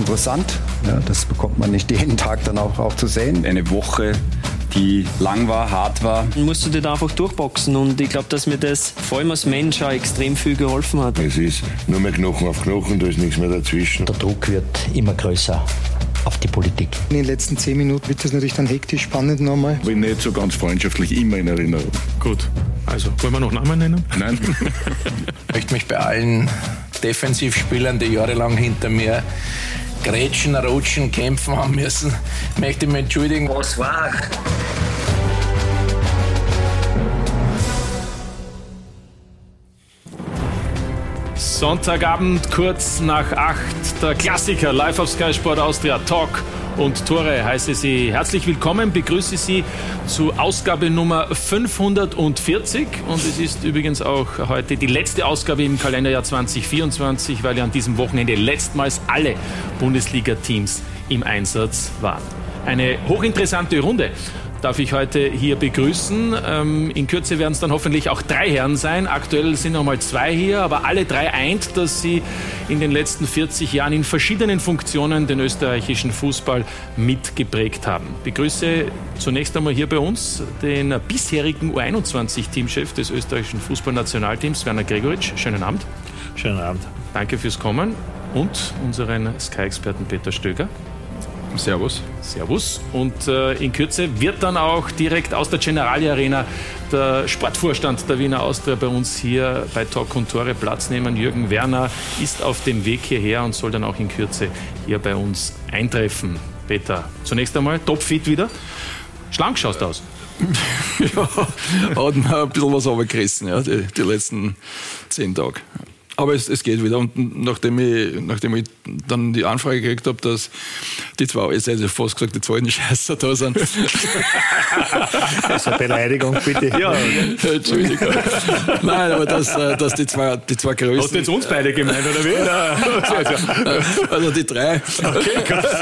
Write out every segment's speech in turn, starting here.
interessant. Ja, das bekommt man nicht jeden Tag dann auch zu sehen. Eine Woche, die lang war, hart war. Musst du dir da einfach durchboxen und ich glaube, dass mir das vor allem als Mensch auch extrem viel geholfen hat. Es ist nur mehr Knochen auf Knochen, da ist nichts mehr dazwischen. Der Druck wird immer größer auf die Politik. In den letzten 10 Minuten wird das natürlich dann hektisch spannend nochmal. Bin nicht so ganz freundschaftlich immer in Erinnerung. Gut, also wollen wir noch Namen nennen? Nein. Ich möchte mich bei allen Defensivspielern, die jahrelang hinter mir grätschen, rutschen, kämpfen haben müssen, möchte mich entschuldigen. Was war? Sonntagabend, kurz nach 8, der Klassiker live auf Sky Sport Austria, Talk und Tore. Heiße Sie herzlich willkommen, begrüße Sie zu Ausgabe Nummer 540 und es ist übrigens auch heute die letzte Ausgabe im Kalenderjahr 2024, weil ja an diesem Wochenende letztmals alle Bundesliga-Teams im Einsatz waren. Eine hochinteressante Runde darf ich heute hier begrüßen. In Kürze werden es dann hoffentlich auch 3 Herren sein. Aktuell sind noch mal 2 hier, aber alle 3 eint, dass sie in den letzten 40 Jahren in verschiedenen Funktionen den österreichischen Fußball mitgeprägt haben. Ich begrüße zunächst einmal hier bei uns den bisherigen U21-Teamchef des österreichischen Fußballnationalteams, Werner Gregoritsch. Schönen Abend. Schönen Abend. Danke fürs Kommen. Und unseren Sky-Experten Peter Stöger. Servus. Servus. Und in Kürze wird dann auch direkt aus der Generali Arena der Sportvorstand der Wiener Austria bei uns hier bei Talk und Tore Platz nehmen. Jürgen Werner ist auf dem Weg hierher und soll dann auch in Kürze hier bei uns eintreffen. Peter, zunächst einmal topfit wieder. Schlank schaust du aus. Ja, hat mir ein bisschen was runtergerissen, ja, die letzten 10 Tage. Aber es geht wieder. Und nachdem ich dann die Anfrage gekriegt habe, dass die zwei, jetzt hätte ich fast gesagt, die zweiten Scheißer da sind. Das ist eine Beleidigung, bitte. Ja, Entschuldigung. Nein, aber dass die zwei größten... Hast du jetzt uns beide gemeint, oder wie? Also die 3. Okay,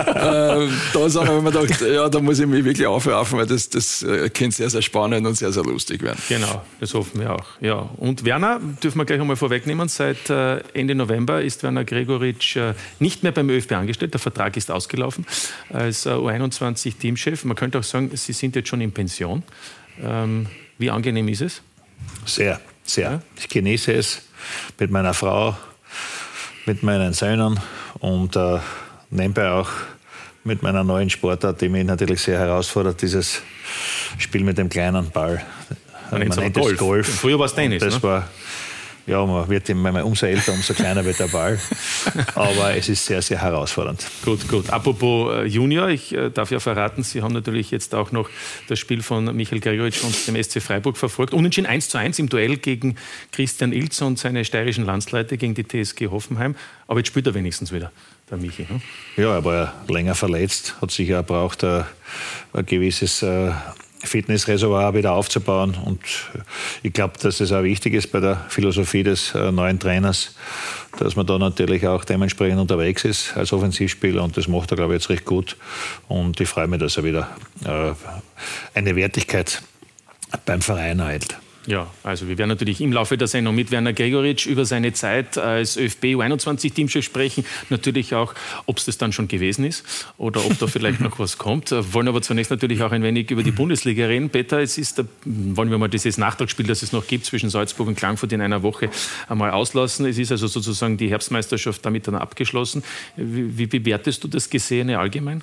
da sind wir gedacht, ja, da muss ich mich wirklich aufraffen, weil das könnte sehr, sehr spannend und sehr, sehr lustig werden. Genau, das hoffen wir auch. Ja. Und Werner, dürfen wir gleich einmal vorwegnehmen, seit Ende November ist Werner Gregoritsch nicht mehr beim ÖFB angestellt. Der Vertrag ist ausgelaufen als U21-Teamchef. Man könnte auch sagen, Sie sind jetzt schon in Pension. Wie angenehm ist es? Sehr, sehr. Ich genieße es mit meiner Frau, mit meinen Söhnen und nebenbei auch mit meiner neuen Sportart, die mich natürlich sehr herausfordert, dieses Spiel mit dem kleinen Ball. Man nennt es Golf. Früher war es Tennis. Das war... Ja, man wird immer umso älter, umso kleiner wird der Ball. Aber es ist sehr, sehr herausfordernd. Gut. Apropos Junior, ich darf ja verraten, Sie haben natürlich jetzt auch noch das Spiel von Michael Gregoritsch und dem SC Freiburg verfolgt. Unentschieden 1:1 im Duell gegen Christian Ilz und seine steirischen Landsleute gegen die TSG Hoffenheim. Aber jetzt spielt er wenigstens wieder, der Michi. Ne? Ja, er war ja länger verletzt, hat sicher braucht ein gewisses... Fitnessreservoir wieder aufzubauen. Und ich glaube, dass es auch wichtig ist bei der Philosophie des neuen Trainers, dass man da natürlich auch dementsprechend unterwegs ist als Offensivspieler. Und das macht er, glaube ich, jetzt recht gut. Und ich freue mich, dass er wieder eine Wertigkeit beim Verein erhält. Ja, also wir werden natürlich im Laufe der Sendung mit Werner Gregoritsch über seine Zeit als ÖFB U21-Teamchef sprechen. Natürlich auch, ob es das dann schon gewesen ist oder ob da vielleicht noch was kommt. Wollen aber zunächst natürlich auch ein wenig über die Bundesliga reden. Peter, wollen wir mal dieses Nachtragsspiel, das es noch gibt zwischen Salzburg und Klagenfurt in einer Woche einmal auslassen. Es ist also sozusagen die Herbstmeisterschaft damit dann abgeschlossen. Wie bewertest du das Gesehene allgemein?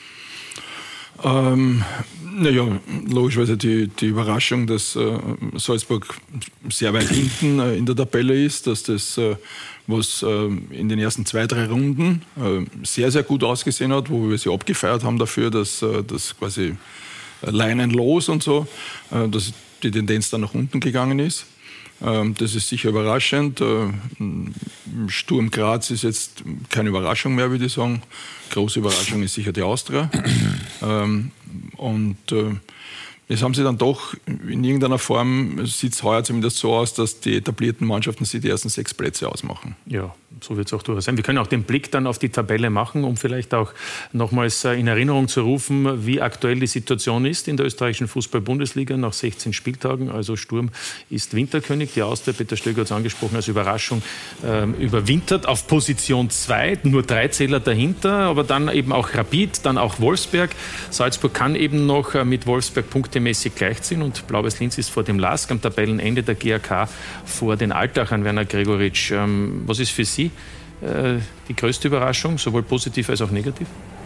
Naja, logischerweise die Überraschung, dass Salzburg sehr weit hinten in der Tabelle ist, dass das, was in den ersten 2-3 Runden sehr, sehr gut ausgesehen hat, wo wir sie abgefeiert haben dafür, dass das quasi leinenlos und so, dass die Tendenz dann nach unten gegangen ist. Das ist sicher überraschend. Sturm Graz ist jetzt keine Überraschung mehr, würde ich sagen. Große Überraschung ist sicher die Austria. Und Es haben sie dann doch in irgendeiner Form, sieht es heuer zumindest so aus, dass die etablierten Mannschaften sich die ersten 6 Plätze ausmachen. Ja, so wird es auch durchaus sein. Wir können auch den Blick dann auf die Tabelle machen, um vielleicht auch nochmals in Erinnerung zu rufen, wie aktuell die Situation ist in der österreichischen Fußball-Bundesliga nach 16 Spieltagen. Also Sturm ist Winterkönig. Die Austria, Peter Stöger hat es angesprochen, als Überraschung überwintert auf Position 2. Nur 3 Zähler dahinter, aber dann eben auch Rapid, dann auch Wolfsberg. Salzburg kann eben noch mit Wolfsberg punktemäßig gleichziehen und Blau-Weiß Linz ist vor dem LASK am Tabellenende, der GAK vor den Altachern. Werner Gregoritsch, was ist für Sie die größte Überraschung, sowohl positiv als auch negativ?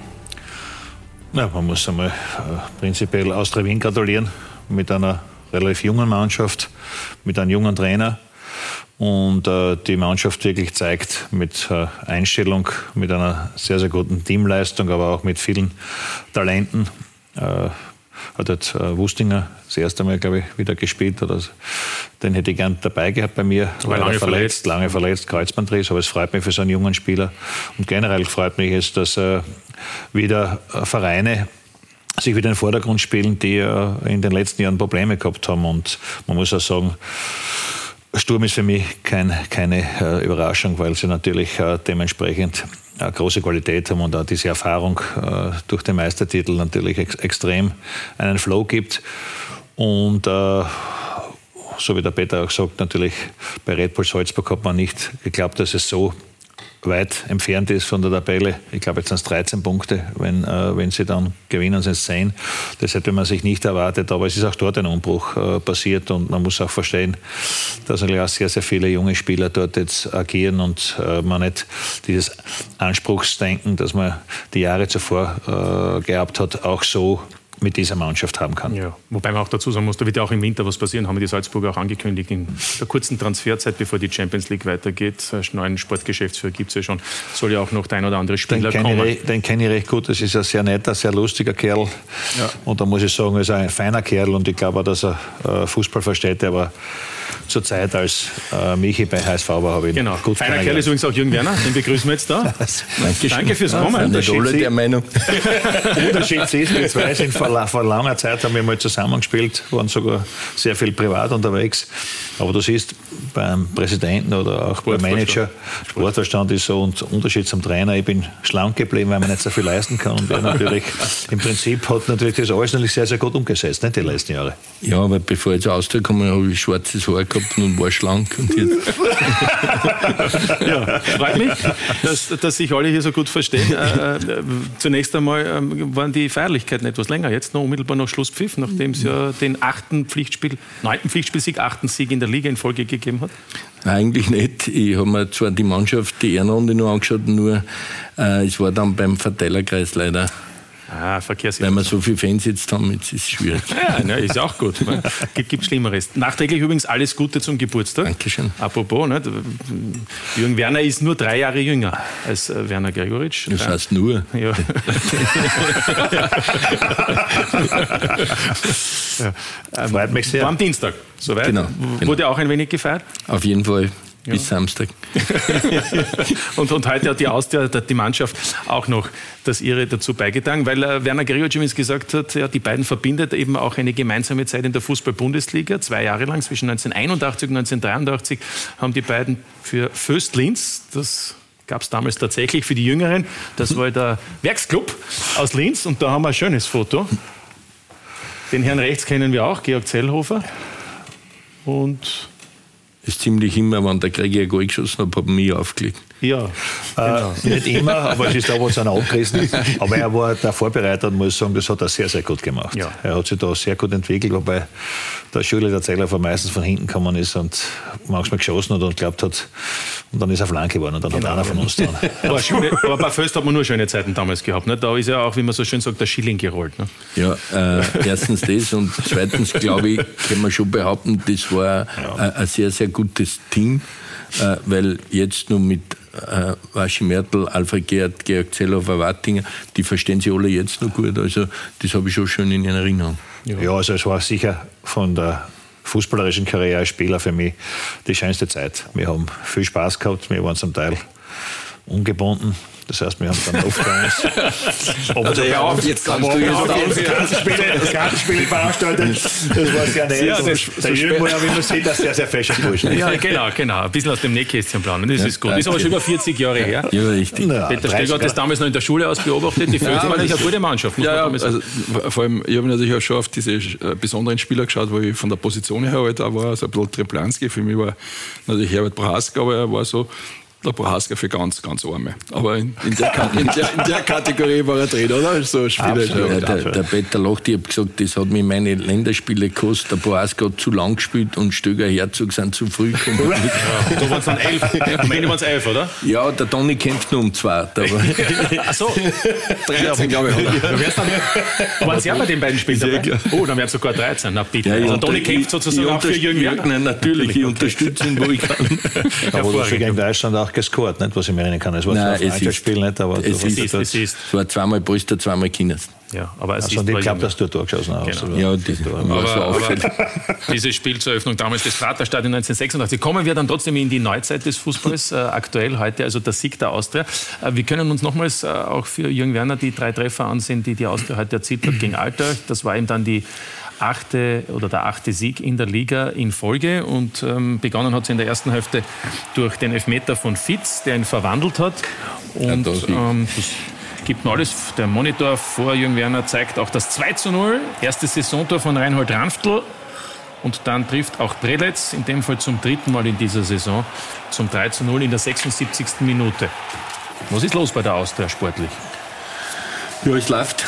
Ja, man muss einmal prinzipiell Austria Wien gratulieren mit einer relativ jungen Mannschaft, mit einem jungen Trainer. Und die Mannschaft wirklich zeigt mit Einstellung, mit einer sehr, sehr guten Teamleistung, aber auch mit vielen Talenten. Hat jetzt Wustinger das erste Mal, glaube ich, wieder gespielt. Oder den hätte ich gern dabei gehabt bei mir. Lange verletzt, Kreuzbandriss. Aber es freut mich für so einen jungen Spieler. Und generell freut mich es, dass wieder Vereine sich wieder in den Vordergrund spielen, die in den letzten Jahren Probleme gehabt haben. Und man muss auch sagen, Sturm ist für mich keine Überraschung, weil sie natürlich dementsprechend eine große Qualität haben und auch diese Erfahrung durch den Meistertitel natürlich extrem einen Flow gibt. Und so wie der Peter auch sagt, natürlich bei Red Bull Salzburg hat man nicht geglaubt, dass es so weit entfernt ist von der Tabelle. Ich glaube, jetzt sind es 13 Punkte. Wenn sie dann gewinnen, sind es 10. Das hätte man sich nicht erwartet. Aber es ist auch dort ein Umbruch passiert. Und man muss auch verstehen, dass natürlich auch sehr, sehr viele junge Spieler dort jetzt agieren und man nicht dieses Anspruchsdenken, das man die Jahre zuvor gehabt hat, auch so mit dieser Mannschaft haben kann. Ja, wobei man auch dazu sagen muss, da wird ja auch im Winter was passieren, haben die Salzburger auch angekündigt, in der kurzen Transferzeit, bevor die Champions League weitergeht. Einen neuen Sportgeschäftsführer gibt es ja schon, soll ja auch noch der ein oder andere Spieler kommen. Den kenne ich recht gut, das ist ein sehr netter, sehr lustiger Kerl. Ja. Und da muss ich sagen, er ist ein feiner Kerl und ich glaube auch, dass er Fußball versteht, aber zur Zeit als Michi bei HSV war, habe ich genau. Gut feiner Kerl ist übrigens auch Jürgen Werner, den begrüßen wir jetzt da. Danke fürs Kommen. Der Meinung. Unterschied ist, wir zwei sind vor langer Zeit haben wir mal zusammengespielt, waren sogar sehr viel privat unterwegs. Aber du siehst, beim Präsidenten oder auch beim Manager, Sportverstand ist so und Unterschied zum Trainer, ich bin schlank geblieben, weil man nicht so viel leisten kann. Und er natürlich, im Prinzip hat natürlich das alles natürlich sehr, sehr gut umgesetzt, nicht die letzten Jahre. Ja, aber bevor ich zur Austria komme, habe ich schwarzes Haar gehabt und war schlank. Und ja, freut mich, dass sich alle hier so gut verstehen. Zunächst einmal waren die Feierlichkeiten etwas länger, jetzt noch unmittelbar nach Schlusspfiff, nachdem es ja den 9. Pflichtspielsieg, 8. Sieg in der Liga in Folge gegeben hat. Eigentlich nicht. Ich habe mir zwar die Mannschaft, die Ehrenrunde noch angeschaut, nur es war dann beim Verteilerkreis leider. Weil wir so viele Fans jetzt haben, jetzt ist es schwierig. Ja, ist auch gut. Gibt Schlimmeres. Nachträglich übrigens alles Gute zum Geburtstag. Dankeschön. Apropos, ne, Jürgen Werner ist nur 3 Jahre jünger als Werner Gregoritsch. Das heißt nur. Ja. Freut mich sehr. War am Dienstag, soweit. Genau. Wurde auch ein wenig gefeiert? Auf jeden Fall. Ja. Bis Samstag. und heute hat die Austria, die Mannschaft, auch noch das ihre dazu beigetragen, weil Werner Gregoritsch gesagt hat, ja, die beiden verbindet eben auch eine gemeinsame Zeit in der Fußball-Bundesliga. 2 Jahre lang, zwischen 1981 und 1983, haben die beiden für Föst Linz, das gab es damals tatsächlich für die Jüngeren, das war der Werksclub aus Linz und da haben wir ein schönes Foto. Den Herrn rechts kennen wir auch, Georg Zellhofer. Und ist ziemlich immer, wenn der Krieger ein Goal geschossen hat, haben wir aufgelegt. Ja, genau. Nicht immer, aber es ist da, wo es einer abgerissen ist. Aber er war der Vorbereiter und muss sagen, das hat er sehr, sehr gut gemacht. Ja. Er hat sich da sehr gut entwickelt, wobei der Schule der Zeiler meistens von hinten gekommen ist und manchmal geschossen hat und glaubt hat, und dann ist er Flanke geworden und dann hat einer von uns dran. Aber bei Föst hat man nur schöne Zeiten damals gehabt. Ne? Da ist ja auch, wie man so schön sagt, der Schilling gerollt. Ne? Ja, erstens das und zweitens, glaube ich, kann man schon behaupten, das war ein sehr, sehr gutes Team, weil jetzt nur mit Waschi Mertl, Alfred Gerd, Georg Zellhofer, Wattinger, die verstehen sich alle jetzt noch gut. Also das habe ich schon schön in Erinnerung. Ja, also es war sicher von der fußballerischen Karriere als Spieler für mich die schönste Zeit. Wir haben viel Spaß gehabt, wir waren zum Teil ungebunden. Das heißt, wir haben dann oft bei uns. Also ja, jetzt kannst du das Kartenspiel veranstaltet. Das war sehr nett. Ja, der Jürgen, wie man sieht, dass der sehr fashion ist. Ja, genau. Ein bisschen aus dem Nähkästchen planen. Das ist gut. Das ist aber schon über 40 Jahre her. Ja, richtig. Peter Stöger hat das damals noch in der Schule aus beobachtet. Die Vögel waren eine gute Mannschaft. Also, vor allem, ich habe natürlich auch schon auf diese besonderen Spieler geschaut, wo ich von der Position her halt auch war. Also ein bisschen Treplanski. Für mich war natürlich Herbert Prohaska, aber er war so der Prohaska für ganz, ganz Arme. Aber in der Kategorie war er drin, oder? So Spieler. Der Peter lacht, ich habe gesagt, das hat mir meine Länderspiele gekostet. Der Prohaska hat zu lang gespielt und Stöger Herzog sind zu früh gekommen. Ja, da waren es dann 11. Am Ende waren es 11, oder? Ja, der Toni kämpft nur um 2. Ach so. 13, glaube ich. Waren Sie ja bei den beiden Spielen dabei? Oh, dann wären es sogar 13. Na bitte. Ja, also Toni kämpft sozusagen auch für Jürgen Werner. Natürlich, ich unterstütze ihn, wo ich kann. Aber du hast gegen Deutschland auch gescored, nicht, was ich mir erinnern kann. Es war zwar ein Freundschaftsspiel, nicht, aber es war zweimal Polster, zweimal Chinas. Ja, aber es also ist nicht geklappt, dass du ein Tor geschossen hast. Genau. Ja, das war so auffällig. Diese Spielzeröffnung damals des Praterstadion 1986. Kommen wir dann trotzdem in die Neuzeit des Fußballs, aktuell heute, also der Sieg der Austria. Wir können uns nochmals auch für Jürgen Werner die 3 Treffer ansehen, die Austria heute erzielt hat gegen Alter. Das war eben dann der 8. Sieg in der Liga in Folge und begonnen hat es in der ersten Hälfte durch den Elfmeter von Fitz, der ihn verwandelt hat. Und das gibt mir alles. Der Monitor vor Jürgen Werner zeigt auch das 2:0, erstes Saisontor von Reinhold Ranftl. Und dann trifft auch Preletz, in dem Fall zum 3. Mal in dieser Saison, zum 3:0 in der 76. Minute. Was ist los bei der Austria sportlich? Ja, es läuft.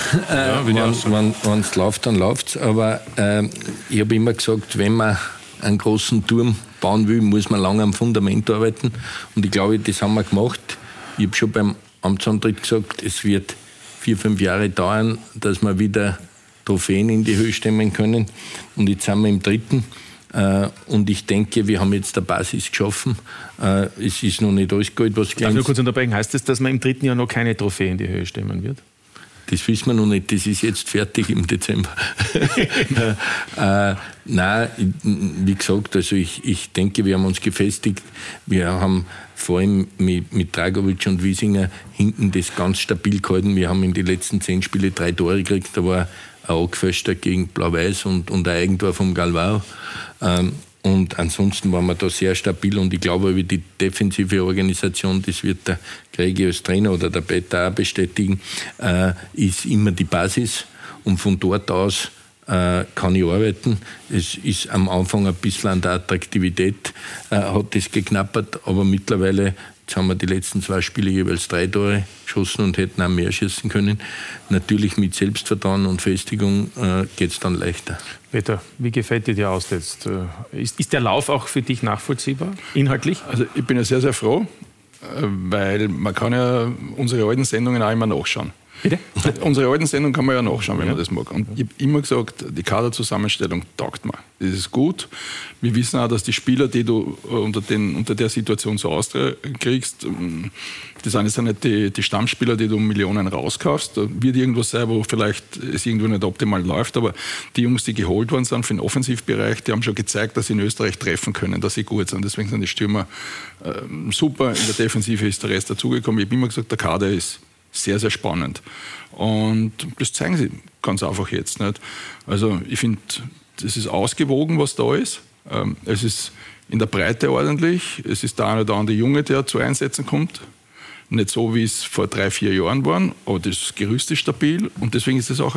Wenn es läuft, dann läuft es. Aber ich habe immer gesagt, wenn man einen großen Turm bauen will, muss man lange am Fundament arbeiten. Und ich glaube, das haben wir gemacht. Ich habe schon beim Amtsantritt gesagt, es wird 4-5 Jahre dauern, dass wir wieder Trophäen in die Höhe stemmen können. Und jetzt sind wir im 3. Und ich denke, wir haben jetzt eine Basis geschaffen. Es ist noch nicht alles Gold, was glänzt. Darf ich nur kurz unterbrechen? Heißt das, dass man im 3. Jahr noch keine Trophäe in die Höhe stemmen wird? Das wissen wir noch nicht, das ist jetzt fertig im Dezember. Nein, wie gesagt, also ich denke, wir haben uns gefestigt. Wir haben vor allem mit Dragovic und Wiesinger hinten das ganz stabil gehalten. Wir haben in den letzten 10 Spiele 3 Tore gekriegt. Da war ein Angefester gegen Blau-Weiß und ein Eigentor vom Galvao. Und ansonsten waren wir da sehr stabil und ich glaube, über die defensive Organisation, das wird der Gregi als Trainer oder der Peter auch bestätigen, ist immer die Basis und von dort aus kann ich arbeiten. Es ist am Anfang ein bisschen an der Attraktivität, hat das geknappert, aber mittlerweile, jetzt haben wir die letzten 2 Spiele jeweils 3 Tore geschossen und hätten auch mehr schießen können. Natürlich mit Selbstvertrauen und Festigung geht es dann leichter. Peter, wie gefällt dir die Austria jetzt? Ist der Lauf auch für dich nachvollziehbar, inhaltlich? Also ich bin ja sehr, sehr froh, weil man kann ja unsere alten Sendungen auch immer nachschauen. Bitte? Unsere alten Sendungen kann man ja nachschauen, wenn man das mag. Und ich habe immer gesagt, die Kaderzusammenstellung taugt mir. Das ist gut. Wir wissen auch, dass die Spieler, die du unter der Situation so Austria kriegst, das sind jetzt nicht die Stammspieler, die du um Millionen rauskaufst. Da wird irgendwas sein, wo vielleicht es irgendwo nicht optimal läuft, aber die Jungs, die geholt worden sind für den Offensivbereich, die haben schon gezeigt, dass sie in Österreich treffen können, dass sie gut sind. Deswegen sind die Stürmer super. In der Defensive ist der Rest dazugekommen. Ich habe immer gesagt, der Kader ist sehr, sehr spannend. Und das zeigen sie ganz einfach jetzt nicht. Also ich finde, das ist ausgewogen, was da ist. Es ist in der Breite ordentlich. Es ist der eine oder andere Junge, der zu Einsätzen kommt. Nicht so, wie es vor 3-4 Jahren war, aber das Gerüst ist stabil und deswegen ist es auch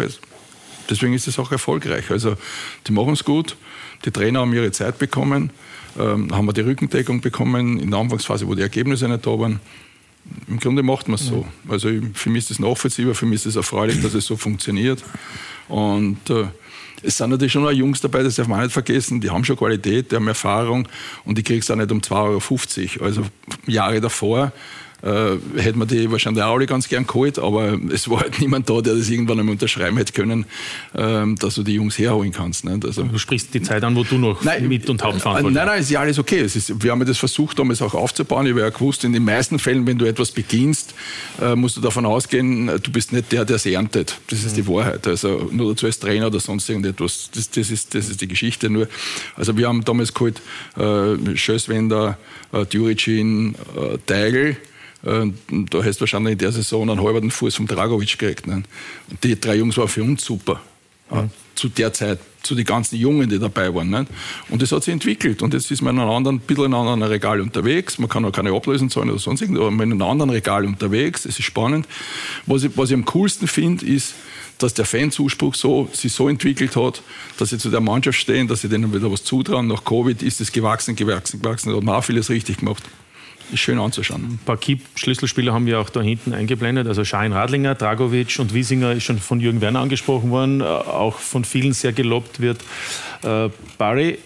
erfolgreich. Also die machen es gut. Die Trainer haben ihre Zeit bekommen, haben wir die Rückendeckung bekommen in der Anfangsphase, wo die Ergebnisse nicht da waren. Im Grunde macht man es so. Also für mich ist das nachvollziehbar, für mich ist es erfreulich, dass es so funktioniert. Und es sind natürlich schon auch Jungs dabei, das darf man auch nicht vergessen, die haben schon Qualität, die haben Erfahrung und die kriegst du auch nicht um 2,50 €. Also Jahre davor hätte man die wahrscheinlich auch alle ganz gern geholt, aber es war halt niemand da, der das irgendwann einmal unterschreiben hätte können, dass du die Jungs herholen kannst. Nicht? Also, du sprichst die Zeit an, wo du noch mit und Hauptverantwortlich bist. Nein, ist ja alles okay. Wir haben ja das versucht, damals auch aufzubauen. Ich habe ja gewusst, in den meisten Fällen, wenn du etwas beginnst, musst du davon ausgehen, du bist nicht der es erntet. Das ist die Wahrheit. Also nur dazu als Trainer oder sonst irgendetwas. Das ist die Geschichte nur. Also wir haben damals geholt Schösswender, Djuricin, Teigl. da hast du wahrscheinlich in der Saison einen halben Fuß vom Dragovic gekriegt. Ne? Und die 3 Jungs waren für uns super. Ja, zu der Zeit, zu den ganzen Jungen, die dabei waren. Ne? Und das hat sich entwickelt. Und jetzt ist man ein bisschen in einem anderen Regal unterwegs. Man kann auch keine Ablösen zahlen oder sonst irgendwas, aber man ist in einem anderen Regal unterwegs. Es ist spannend. Was ich am coolsten finde, ist, dass der Fanzuspruch sich so entwickelt hat, dass sie zu der Mannschaft stehen, dass sie denen wieder was zutrauen. Nach Covid ist es gewachsen. Da hat man auch vieles richtig gemacht. Ist schön anzuschauen. Ein paar Schlüsselspieler haben wir auch da hinten eingeblendet. Also Schein Radlinger, Dragovic und Wiesinger ist schon von Jürgen Werner angesprochen worden, auch von vielen sehr gelobt wird. Barry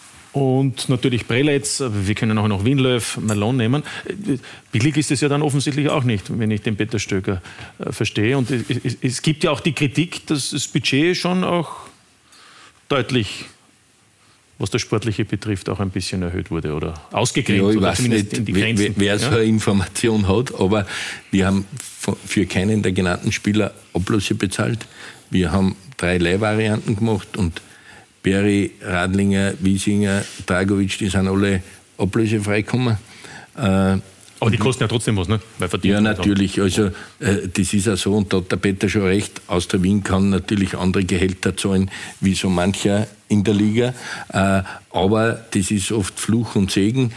und natürlich Preletz, wir können auch noch Winlöw, Malone nehmen. Billig ist es ja dann offensichtlich auch nicht, wenn ich den Peter Stöger verstehe. Und es gibt ja auch die Kritik, dass das Budget schon auch deutlich, was das Sportliche betrifft, auch ein bisschen erhöht wurde oder ausgegrenzt. Ja, ich oder weiß nicht, wer so eine Information hat, aber wir haben für keinen der genannten Spieler Ablöse bezahlt. Wir haben 3 Leihvarianten gemacht und Berry, Radlinger, Wiesinger, Dragovic, die sind alle ablösefrei gekommen. Aber die kosten ja trotzdem was, ne? Ja, natürlich. Also, das ist auch so, und da hat der Peter schon recht, Austria Wien kann natürlich andere Gehälter zahlen, wie so mancher in der Liga. Aber das ist oft Fluch und Segen.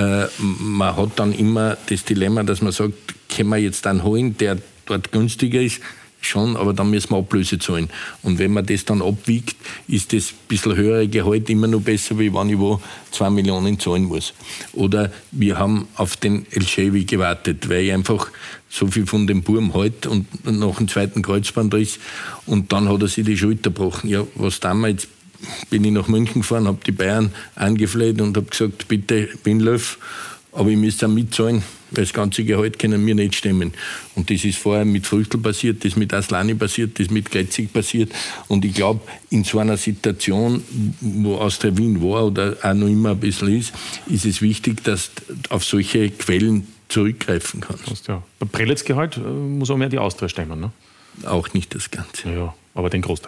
Man hat dann immer das Dilemma, dass man sagt, können wir jetzt einen holen, der dort günstiger ist? Schon, aber dann müssen wir Ablöse zahlen. Und wenn man das dann abwiegt, ist das ein bisschen höhere Gehalt immer noch besser, wie wenn ich wo 2 Millionen zahlen muss. Oder wir haben auf den El Shaarawy gewartet, weil ich einfach so viel von dem Burm halte und nach dem 2. Kreuzbandriss und dann hat er sich die Schulter gebrochen. Ja, was damals bin ich nach München gefahren, habe die Bayern angefleht und habe gesagt, bitte Winlöw, aber ich müsste auch mitzahlen, weil das ganze Gehalt können wir nicht stemmen. Und das ist vorher mit Früchtl passiert, das mit Aslani passiert, das mit Gleitzig passiert. Und ich glaube, in so einer Situation, wo Austria Wien war oder auch noch immer ein bisschen ist es wichtig, dass du auf solche Quellen zurückgreifen kannst. Ja. Bei Prelitz-Gehalt muss auch mehr die Austria stemmen, ne? Auch nicht das Ganze. Ja, aber den Großteil.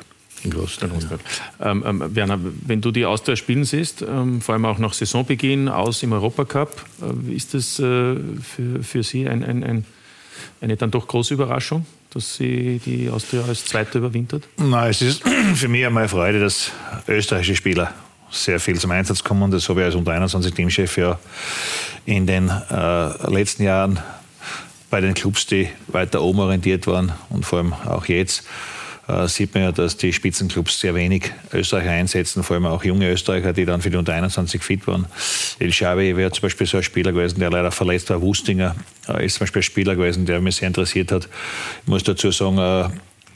Ja. Werner, wenn du die Austria spielen siehst, vor allem auch nach Saisonbeginn aus im Europacup, ist das für Sie eine dann doch große Überraschung, dass sie die Austria als Zweiter überwintert? Nein, es ist für mich einmal eine Freude, dass österreichische Spieler sehr viel zum Einsatz kommen. Das habe ich als Unter-21-Teamchef ja in den letzten Jahren bei den Clubs, die weiter oben orientiert waren und vor allem auch jetzt, sieht man ja, dass die Spitzenclubs sehr wenig Österreicher einsetzen, vor allem auch junge Österreicher, die dann für die Unter-21 fit waren. El Shaarawy wäre zum Beispiel so ein Spieler gewesen, der leider verletzt war. Wustinger ist zum Beispiel ein Spieler gewesen, der mich sehr interessiert hat. Ich muss dazu sagen,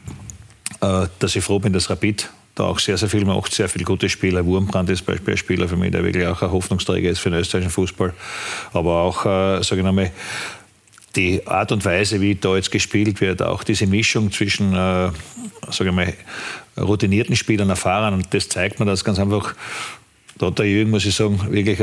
dass ich froh bin, dass Rapid da auch sehr, sehr viel macht, sehr viele gute Spieler. Wurmbrand ist zum Beispiel ein Spieler für mich, der wirklich auch ein Hoffnungsträger ist für den österreichischen Fußball. Aber auch, sage ich einmal, die Art und Weise, wie da jetzt gespielt wird, auch diese Mischung zwischen, sage ich mal, routinierten Spielern, Erfahrenen, und das zeigt mir das ganz einfach. Da hat der Jürgen, muss ich sagen, wirklich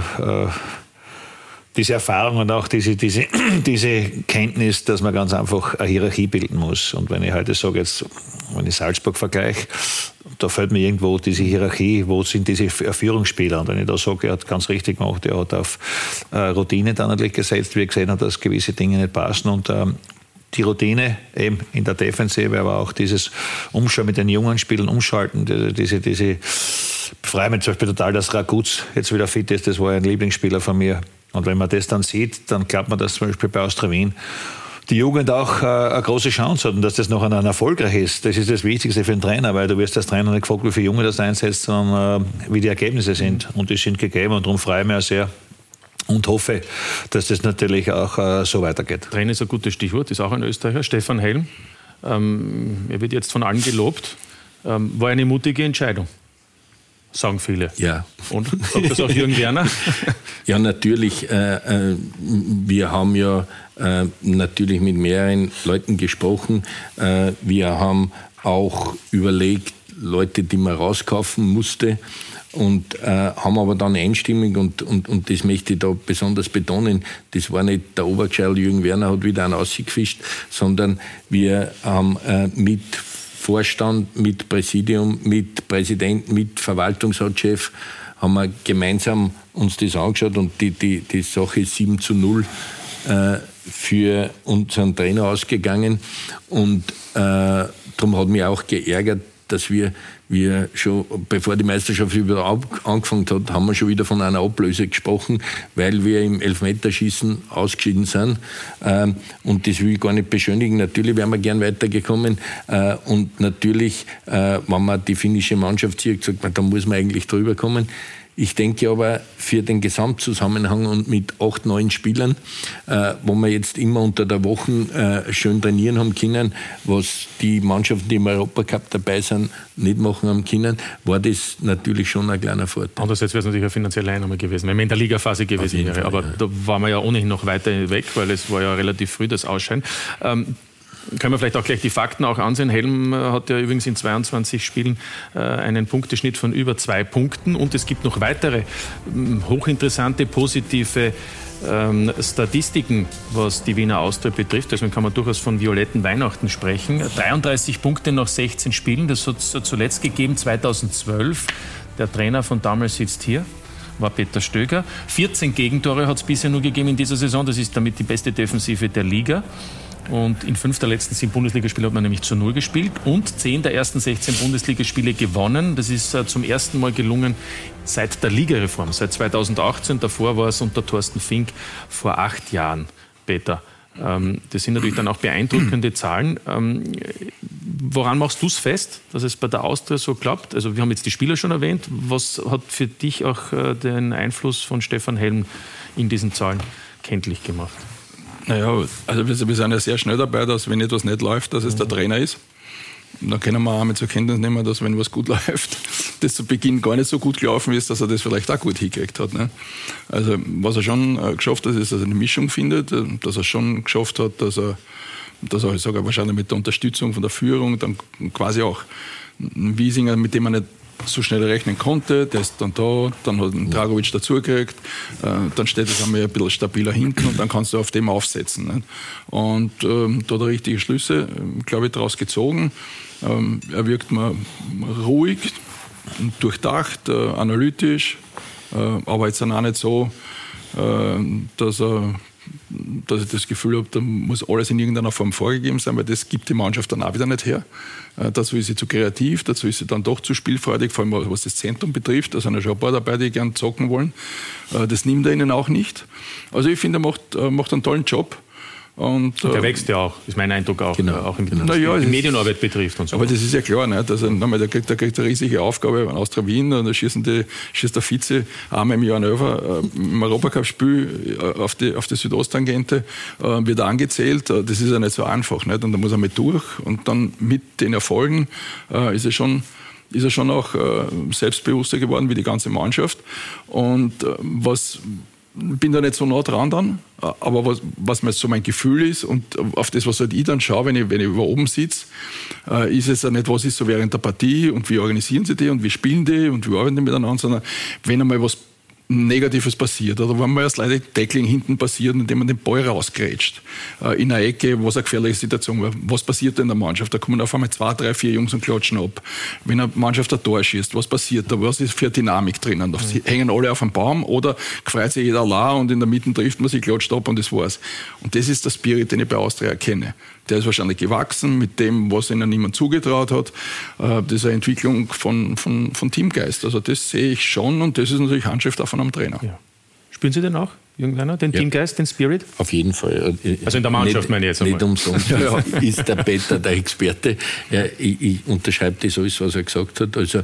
diese Erfahrung und auch diese Kenntnis, dass man ganz einfach eine Hierarchie bilden muss. Und wenn ich heute sage, jetzt, wenn ich Salzburg vergleiche, da fällt mir irgendwo diese Hierarchie, wo sind diese Führungsspieler? Und wenn ich da sage, er hat ganz richtig gemacht, er hat auf Routine dann natürlich gesetzt, wie er gesehen hat, dass gewisse Dinge nicht passen. Und die Routine eben in der Defensive, aber auch dieses Umschauen mit den jungen Spielern, umschalten, diese befreie mich zum Beispiel total, dass Raguz jetzt wieder fit ist, das war ein Lieblingsspieler von mir. Und wenn man das dann sieht, dann glaubt man, dass zum Beispiel bei Austria Wien die Jugend auch eine große Chance hat und dass das noch ein erfolgreich ist. Das ist das Wichtigste für den Trainer, weil du wirst als Trainer nicht gefragt, wie viele Junge das einsetzt, sondern wie die Ergebnisse sind. Und die sind gegeben und darum freue ich mich auch sehr und hoffe, dass das natürlich auch so weitergeht. Trainer ist ein gutes Stichwort, ist auch ein Österreicher, Stefan Helm. Er wird jetzt von allen gelobt. War eine mutige Entscheidung, sagen viele. Ja. Und sagt das auch Jürgen Werner? Ja, natürlich. Wir haben ja natürlich mit mehreren Leuten gesprochen. Wir haben auch überlegt, Leute, die man rauskaufen musste, und haben aber dann einstimmig, und das möchte ich da besonders betonen, das war nicht der Obergescheitel Jürgen Werner hat wieder einen rausgefischt, sondern wir haben mit Vorstand, mit Präsidium, mit Präsident, mit Verwaltungsratschef haben wir gemeinsam uns das angeschaut, und die Sache ist 7:0 für unseren Trainer ausgegangen und darum hat mich auch geärgert, dass wir schon, bevor die Meisterschaft überhaupt angefangen hat, haben wir schon wieder von einer Ablöse gesprochen, weil wir im Elfmeterschießen ausgeschieden sind. Und das will ich gar nicht beschönigen. Natürlich wären wir gern weitergekommen. Und natürlich, wenn man die finnische Mannschaft sieht, sagt man, da muss man eigentlich drüber kommen. Ich denke aber für den Gesamtzusammenhang und mit 8, 9 Spielern, wo wir jetzt immer unter der Woche schön trainieren haben können, was die Mannschaften, die im Europacup dabei sind, nicht machen haben können, war das natürlich schon ein kleiner Vorteil. Andererseits wäre es natürlich eine finanzielle Einnahme gewesen, wenn man in der Ligaphase gewesen wäre. Aber da waren wir ja ohnehin noch weiter weg, weil es war ja relativ früh das Ausscheiden. Können wir vielleicht auch gleich die Fakten auch ansehen. Helm hat ja übrigens in 22 Spielen einen Punkteschnitt von über 2 Punkten. Und es gibt noch weitere hochinteressante, positive Statistiken, was die Wiener Austria betrifft. Deswegen kann man durchaus von violetten Weihnachten sprechen. 33 Punkte nach 16 Spielen, das hat es zuletzt gegeben 2012. Der Trainer von damals sitzt hier, war Peter Stöger. 14 Gegentore hat es bisher nur gegeben in dieser Saison. Das ist damit die beste Defensive der Liga. Und in 5 der letzten 7 Bundesligaspiele hat man nämlich zu 0 gespielt und 10 der ersten 16 Bundesligaspiele gewonnen. Das ist zum ersten Mal gelungen seit der Ligareform, seit 2018. Davor war es unter Thorsten Fink vor 8 Jahren, Peter. Das sind natürlich dann auch beeindruckende Zahlen. Woran machst du es fest, dass es bei der Austria so klappt? Also wir haben jetzt die Spieler schon erwähnt. Was hat für dich auch den Einfluss von Stefan Helm in diesen Zahlen kenntlich gemacht? Naja, also wir sind ja sehr schnell dabei, dass wenn etwas nicht läuft, dass es der Trainer ist. Und dann können wir auch mit zur Kenntnis nehmen, dass wenn was gut läuft, das zu Beginn gar nicht so gut gelaufen ist, dass er das vielleicht auch gut hingekriegt hat. Ne? Also was er schon geschafft hat, ist, dass er eine Mischung findet, dass er schon geschafft hat, dass er ich sage wahrscheinlich mit der Unterstützung von der Führung, dann quasi auch ein Wiesinger, mit dem man nicht so schnell rechnen konnte, der ist dann da, dann hat ein Dragovic dazugekriegt, dann steht es einmal ein bisschen stabiler hinten und dann kannst du auf dem aufsetzen. Ne? Und da hat er richtige Schlüsse, glaube ich, daraus gezogen. Er wirkt mal ruhig, durchdacht, analytisch, aber jetzt dann auch nicht so, dass ich das Gefühl habe, da muss alles in irgendeiner Form vorgegeben sein, weil das gibt die Mannschaft dann auch wieder nicht her. Dazu ist sie zu kreativ, dazu ist sie dann doch zu spielfreudig, vor allem was das Zentrum betrifft. Da sind ja schon ein paar dabei, die gerne zocken wollen. Das nimmt er ihnen auch nicht. Also ich finde, er macht einen tollen Job. Und der wächst ja auch, ist mein Eindruck auch, genau. Auch die Medienarbeit betrifft und so. Aber das ist ja klar, nicht? Also, der kriegt eine riesige Aufgabe an Austria Wien, und da schießt der Vize einmal im Jahr im Europacup-Spiel auf die Südosttangente, wird angezählt. Das ist ja nicht so einfach, nicht? Und da muss er mit durch und dann mit den Erfolgen ist er schon auch selbstbewusster geworden wie die ganze Mannschaft. Und bin da nicht so nah dran dann, aber was mir so mein Gefühl ist und auf das, was halt ich dann schaue, wenn ich über oben sitze, ist es ja nicht, was ist so während der Partie und wie organisieren sie die und wie spielen die und wie arbeiten die miteinander, sondern wenn einmal was Negatives passiert oder wenn mal ein Sliding-Tackling hinten passiert, indem man den Ball rausgrätscht in einer Ecke, was eine gefährliche Situation war. Was passiert da in der Mannschaft? Da kommen auf einmal 2, 3, 4 Jungs und klatschen ab. Wenn eine Mannschaft ein Tor schießt, was passiert da? Was ist für eine Dynamik drinnen? Sie hängen alle auf einem Baum oder freut sich jeder allein und in der Mitte trifft man sich, klatscht ab und das war's. Und das ist der Spirit, den ich bei Austria erkenne. Der ist wahrscheinlich gewachsen mit dem, was ihnen niemand zugetraut hat. Das ist eine Entwicklung von Teamgeist. Also das sehe ich schon und das ist natürlich Handschrift auch von einem Trainer. Ja. Spüren Sie den auch, Jürgen Werner, den Teamgeist, den Spirit? Auf jeden Fall. Also in der Mannschaft meine ich jetzt einmal. Nicht umsonst ist der Peter der Experte. Ich unterschreibe das alles, was er gesagt hat. Also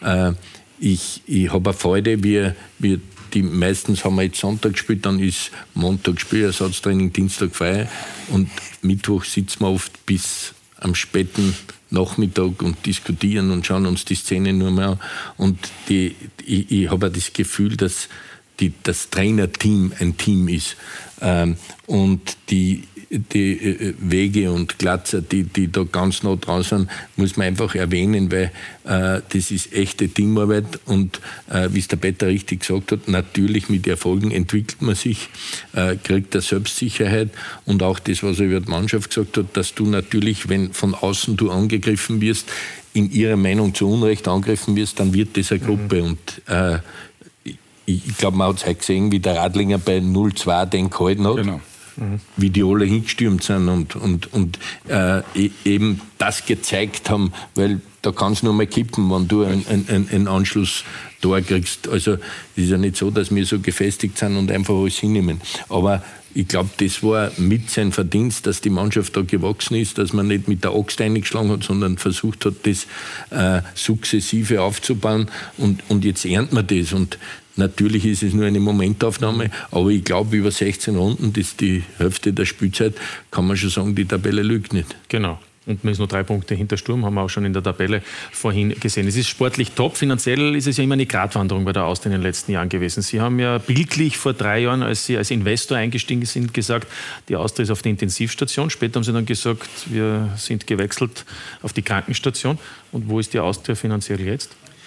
ich habe eine Freude, wie die meistens haben wir jetzt Sonntag gespielt, dann ist Montag Spiel, Ersatztraining, Dienstag frei und Mittwoch sitzen wir oft bis am späten Nachmittag und diskutieren und schauen uns die Szene nur mehr an. Und ich habe auch das Gefühl, dass das Trainerteam ein Team ist. Und die Wege und Glatzer, die da ganz nah dran sind, muss man einfach erwähnen, weil das ist echte Teamarbeit und wie es der Peter richtig gesagt hat, natürlich mit Erfolgen entwickelt man sich, kriegt eine Selbstsicherheit und auch das, was er über die Mannschaft gesagt hat, dass du natürlich, wenn von außen du angegriffen wirst, in ihrer Meinung zu Unrecht angegriffen wirst, dann wird das eine Gruppe und ich glaube, man hat es heute gesehen, wie der Radlinger bei 0-2 den gehalten hat. Genau. wie die alle hingestürmt sind und eben das gezeigt haben, weil da kann es nur mal kippen, wenn du einen Anschluss da kriegst. Also es ist ja nicht so, dass wir so gefestigt sind und einfach alles hinnehmen. Aber ich glaube, das war mit sein Verdienst, dass die Mannschaft da gewachsen ist, dass man nicht mit der Axt eingeschlagen hat, sondern versucht hat, das sukzessive aufzubauen. Und jetzt erntet man das. Und natürlich ist es nur eine Momentaufnahme, aber ich glaube, über 16 Runden, das ist die Hälfte der Spielzeit, kann man schon sagen, die Tabelle lügt nicht. Genau. Und man ist nur 3 Punkte hinter Sturm, haben wir auch schon in der Tabelle vorhin gesehen. Es ist sportlich top, finanziell ist es ja immer eine Gratwanderung bei der Austria in den letzten Jahren gewesen. Sie haben ja bildlich vor 3 Jahren, als Sie als Investor eingestiegen sind, gesagt, die Austria ist auf der Intensivstation. Später haben Sie dann gesagt, wir sind gewechselt auf die Krankenstation. Und wo ist die Austria finanziell jetzt?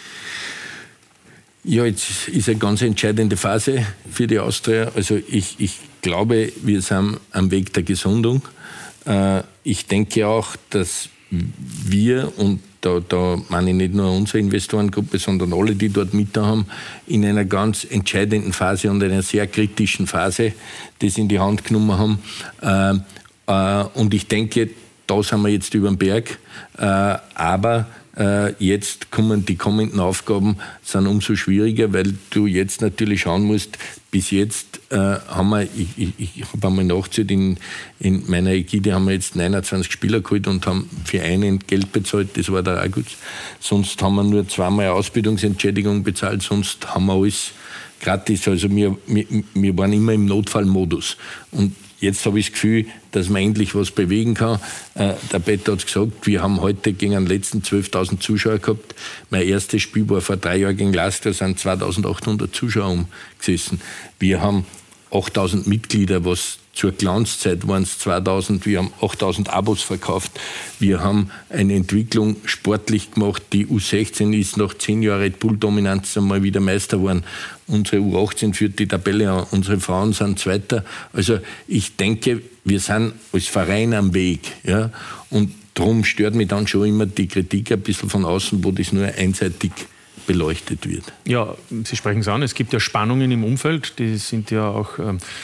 Ja, jetzt ist eine ganz entscheidende Phase für die Austria. Also ich glaube, wir sind am Weg der Gesundung. Ich denke auch, dass wir, und da meine ich nicht nur unsere Investorengruppe, sondern alle, die dort mit da haben, in einer ganz entscheidenden Phase und einer sehr kritischen Phase das in die Hand genommen haben. Und ich denke, da sind wir jetzt über den Berg. Aber jetzt kommen die kommenden Aufgaben, sind umso schwieriger, weil du jetzt natürlich schauen musst, bis jetzt haben wir, ich habe einmal nachgezählt, in meiner Ägide haben wir jetzt 29 Spieler geholt und haben für einen Geld bezahlt, das war der August. Sonst haben wir nur 2-mal Ausbildungsentschädigung bezahlt, sonst haben wir alles gratis. Also wir waren immer im Notfallmodus. Und jetzt habe ich das Gefühl, dass man endlich was bewegen kann. Der Peter hat es gesagt, wir haben heute gegen den letzten 12.000 Zuschauer gehabt. Mein erstes Spiel war vor 3 Jahren gegen Lasker, sind 2.800 Zuschauer umgesessen. Wir haben 8.000 Mitglieder, was zur Glanzzeit waren es 2.000. Wir haben 8.000 Abos verkauft. Wir haben eine Entwicklung sportlich gemacht. Die U16 ist nach 10 Jahren Red Bull-Dominanz einmal wieder Meister geworden. Unsere U18 führt die Tabelle an. Unsere Frauen sind Zweiter. Also ich denke, wir sind als Verein am Weg. Ja? Und darum stört mich dann schon immer die Kritik ein bisschen von außen, wo das nur einseitig beleuchtet wird. Ja, Sie sprechen es an, es gibt ja Spannungen im Umfeld, die sind ja auch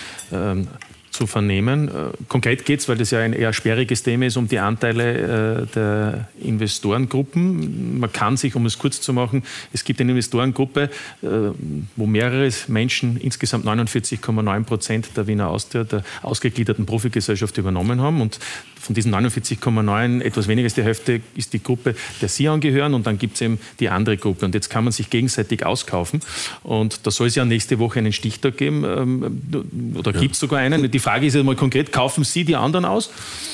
zu vernehmen. Konkret geht es, weil das ja ein eher sperriges Thema ist, um die Anteile der Investorengruppen. Man kann sich, um es kurz zu machen, es gibt eine Investorengruppe, wo mehrere Menschen, insgesamt 49,9% der Wiener Austria, der ausgegliederten Profigesellschaft übernommen haben. Und von diesen 49,9, etwas weniger als die Hälfte, ist die Gruppe, der Sie angehören. Und dann gibt es eben die andere Gruppe. Und jetzt kann man sich gegenseitig auskaufen. Und da soll es ja nächste Woche einen Stichtag geben. Oder gibt es sogar einen? Die Frage ist ja mal konkret, kaufen Sie die anderen aus?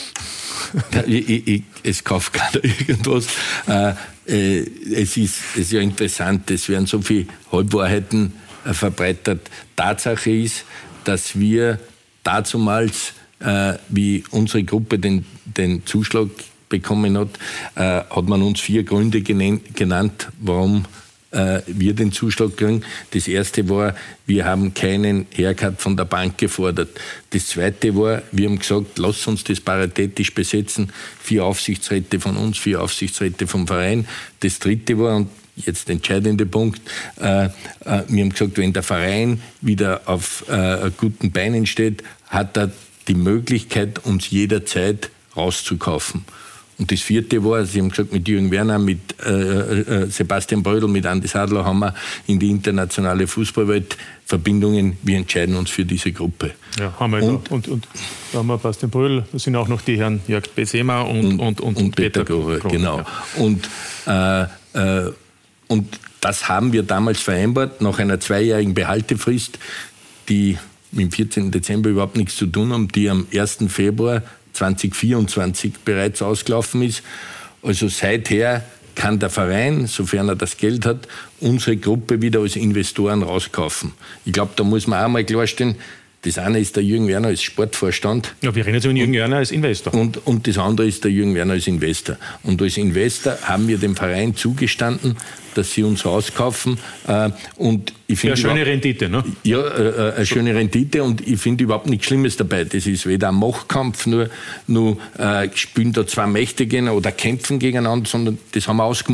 Es kauft keiner irgendwas. Es ist ja interessant, es werden so viele Halbwahrheiten verbreitet. Tatsache ist, dass wir dazumals, wie unsere Gruppe den Zuschlag bekommen hat, hat man uns 4 Gründe genannt, warum wir den Zuschlag kriegen. Das erste war, wir haben keinen Haircut von der Bank gefordert. Das zweite war, wir haben gesagt, lass uns das paritätisch besetzen. 4 Aufsichtsräte von uns, 4 Aufsichtsräte vom Verein. Das dritte war, und jetzt der entscheidende Punkt, wir haben gesagt, wenn der Verein wieder auf guten Beinen steht, hat er die Möglichkeit, uns jederzeit rauszukaufen. Und das vierte war, Sie haben gesagt, mit Jürgen Werner, mit Sebastian Brödel, mit Andi Sadler haben wir in die internationale Fußballwelt Verbindungen. Wir entscheiden uns für diese Gruppe. Ja, haben wir. Und da haben wir Sebastian Brödel, da sind auch noch die Herren Jörg Besema und Peter Grohe. Genau. Ja. Und das haben wir damals vereinbart, nach einer 2-jährigen Behaltefrist, die mit dem 14. Dezember überhaupt nichts zu tun haben, die am 1. Februar 2024 bereits ausgelaufen ist. Also seither kann der Verein, sofern er das Geld hat, unsere Gruppe wieder als Investoren rauskaufen. Ich glaube, da muss man auch mal klarstellen, das eine ist der Jürgen Werner als Sportvorstand. Ja, wir reden jetzt über den Jürgen Werner als Investor. Und das andere ist der Jürgen Werner als Investor. Und als Investor haben wir dem Verein zugestanden, dass sie uns rauskaufen. Und ich finde, eine schöne Rendite, ne? Ja, eine schöne Rendite, und ich finde überhaupt nichts Schlimmes dabei. Das ist weder ein Machtkampf, nur spielen da 2 Mächte gegen oder kämpfen gegeneinander, sondern das haben wir ausgemacht.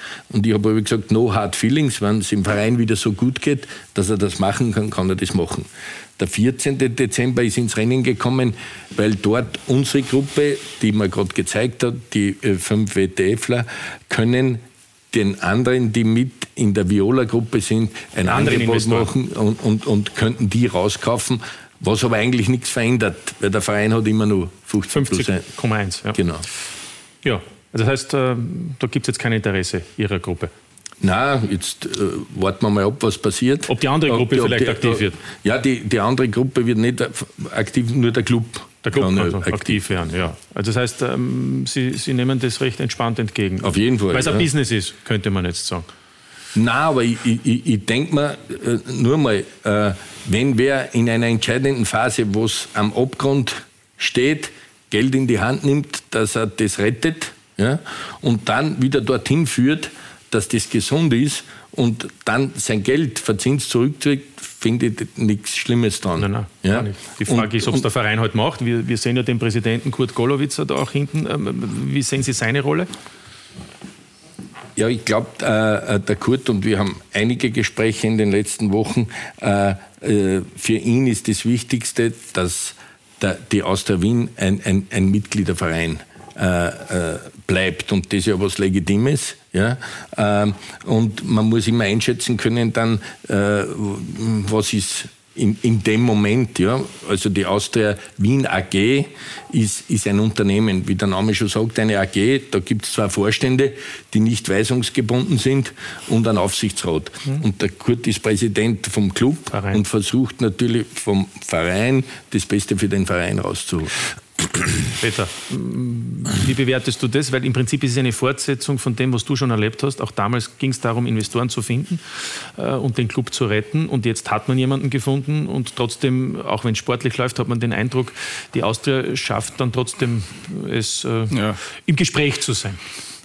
Und ich habe aber gesagt, no hard feelings, wenn es im Verein wieder so gut geht, dass er das machen kann, kann er das machen. Der 14. Dezember ist ins Rennen gekommen, weil dort unsere Gruppe, die mir gerade gezeigt hat, die 5 WTFler, können den anderen, die mit in der Viola-Gruppe sind, ein Angebot machen und könnten die rauskaufen, was aber eigentlich nichts verändert, weil der Verein hat immer nur 50,1. Ja. Genau. Ja, das heißt, da gibt es jetzt kein Interesse Ihrer Gruppe. Nein, jetzt warten wir mal ab, was passiert. Ob die andere Gruppe vielleicht aktiv wird? Ja, die andere Gruppe wird nicht aktiv, nur der Club. Der Club kann also aktiv werden, ja. Also das heißt, Sie nehmen das recht entspannt entgegen. Auf jeden Fall. Weil es ein Business ist, könnte man jetzt sagen. Nein, aber ich denke mir nur mal, wenn wer in einer entscheidenden Phase, wo es am Abgrund steht, Geld in die Hand nimmt, dass er das rettet, ja, und dann wieder dorthin führt, dass das gesund ist und dann sein Geld verzinst zurückträgt, finde ich nichts Schlimmes dran. Nein, ja? gar nicht. Die Frage ist, ob es der Verein halt macht. Wir sehen ja den Präsidenten Kurt Golowitzer da auch hinten. Wie sehen Sie seine Rolle? Ja, ich glaube, der Kurt, und wir haben einige Gespräche in den letzten Wochen, für ihn ist das Wichtigste, dass die Austria Wien ein Mitgliederverein bleibt und das ist ja was Legitimes. Ja? Und man muss immer einschätzen können dann, was ist in dem Moment, ja, also die Austria Wien AG ist ein Unternehmen, wie der Name schon sagt, eine AG, da gibt es 2 Vorstände, die nicht weisungsgebunden sind und einen Aufsichtsrat. Und der Kurt ist Präsident vom Club und versucht natürlich vom Verein das Beste für den Verein rauszuholen. Peter, wie bewertest du das? Weil im Prinzip ist es eine Fortsetzung von dem, was du schon erlebt hast. Auch damals ging es darum, Investoren zu finden und den Club zu retten. Und jetzt hat man jemanden gefunden und trotzdem, auch wenn es sportlich läuft, hat man den Eindruck, die Austria schafft dann trotzdem es im Gespräch zu sein.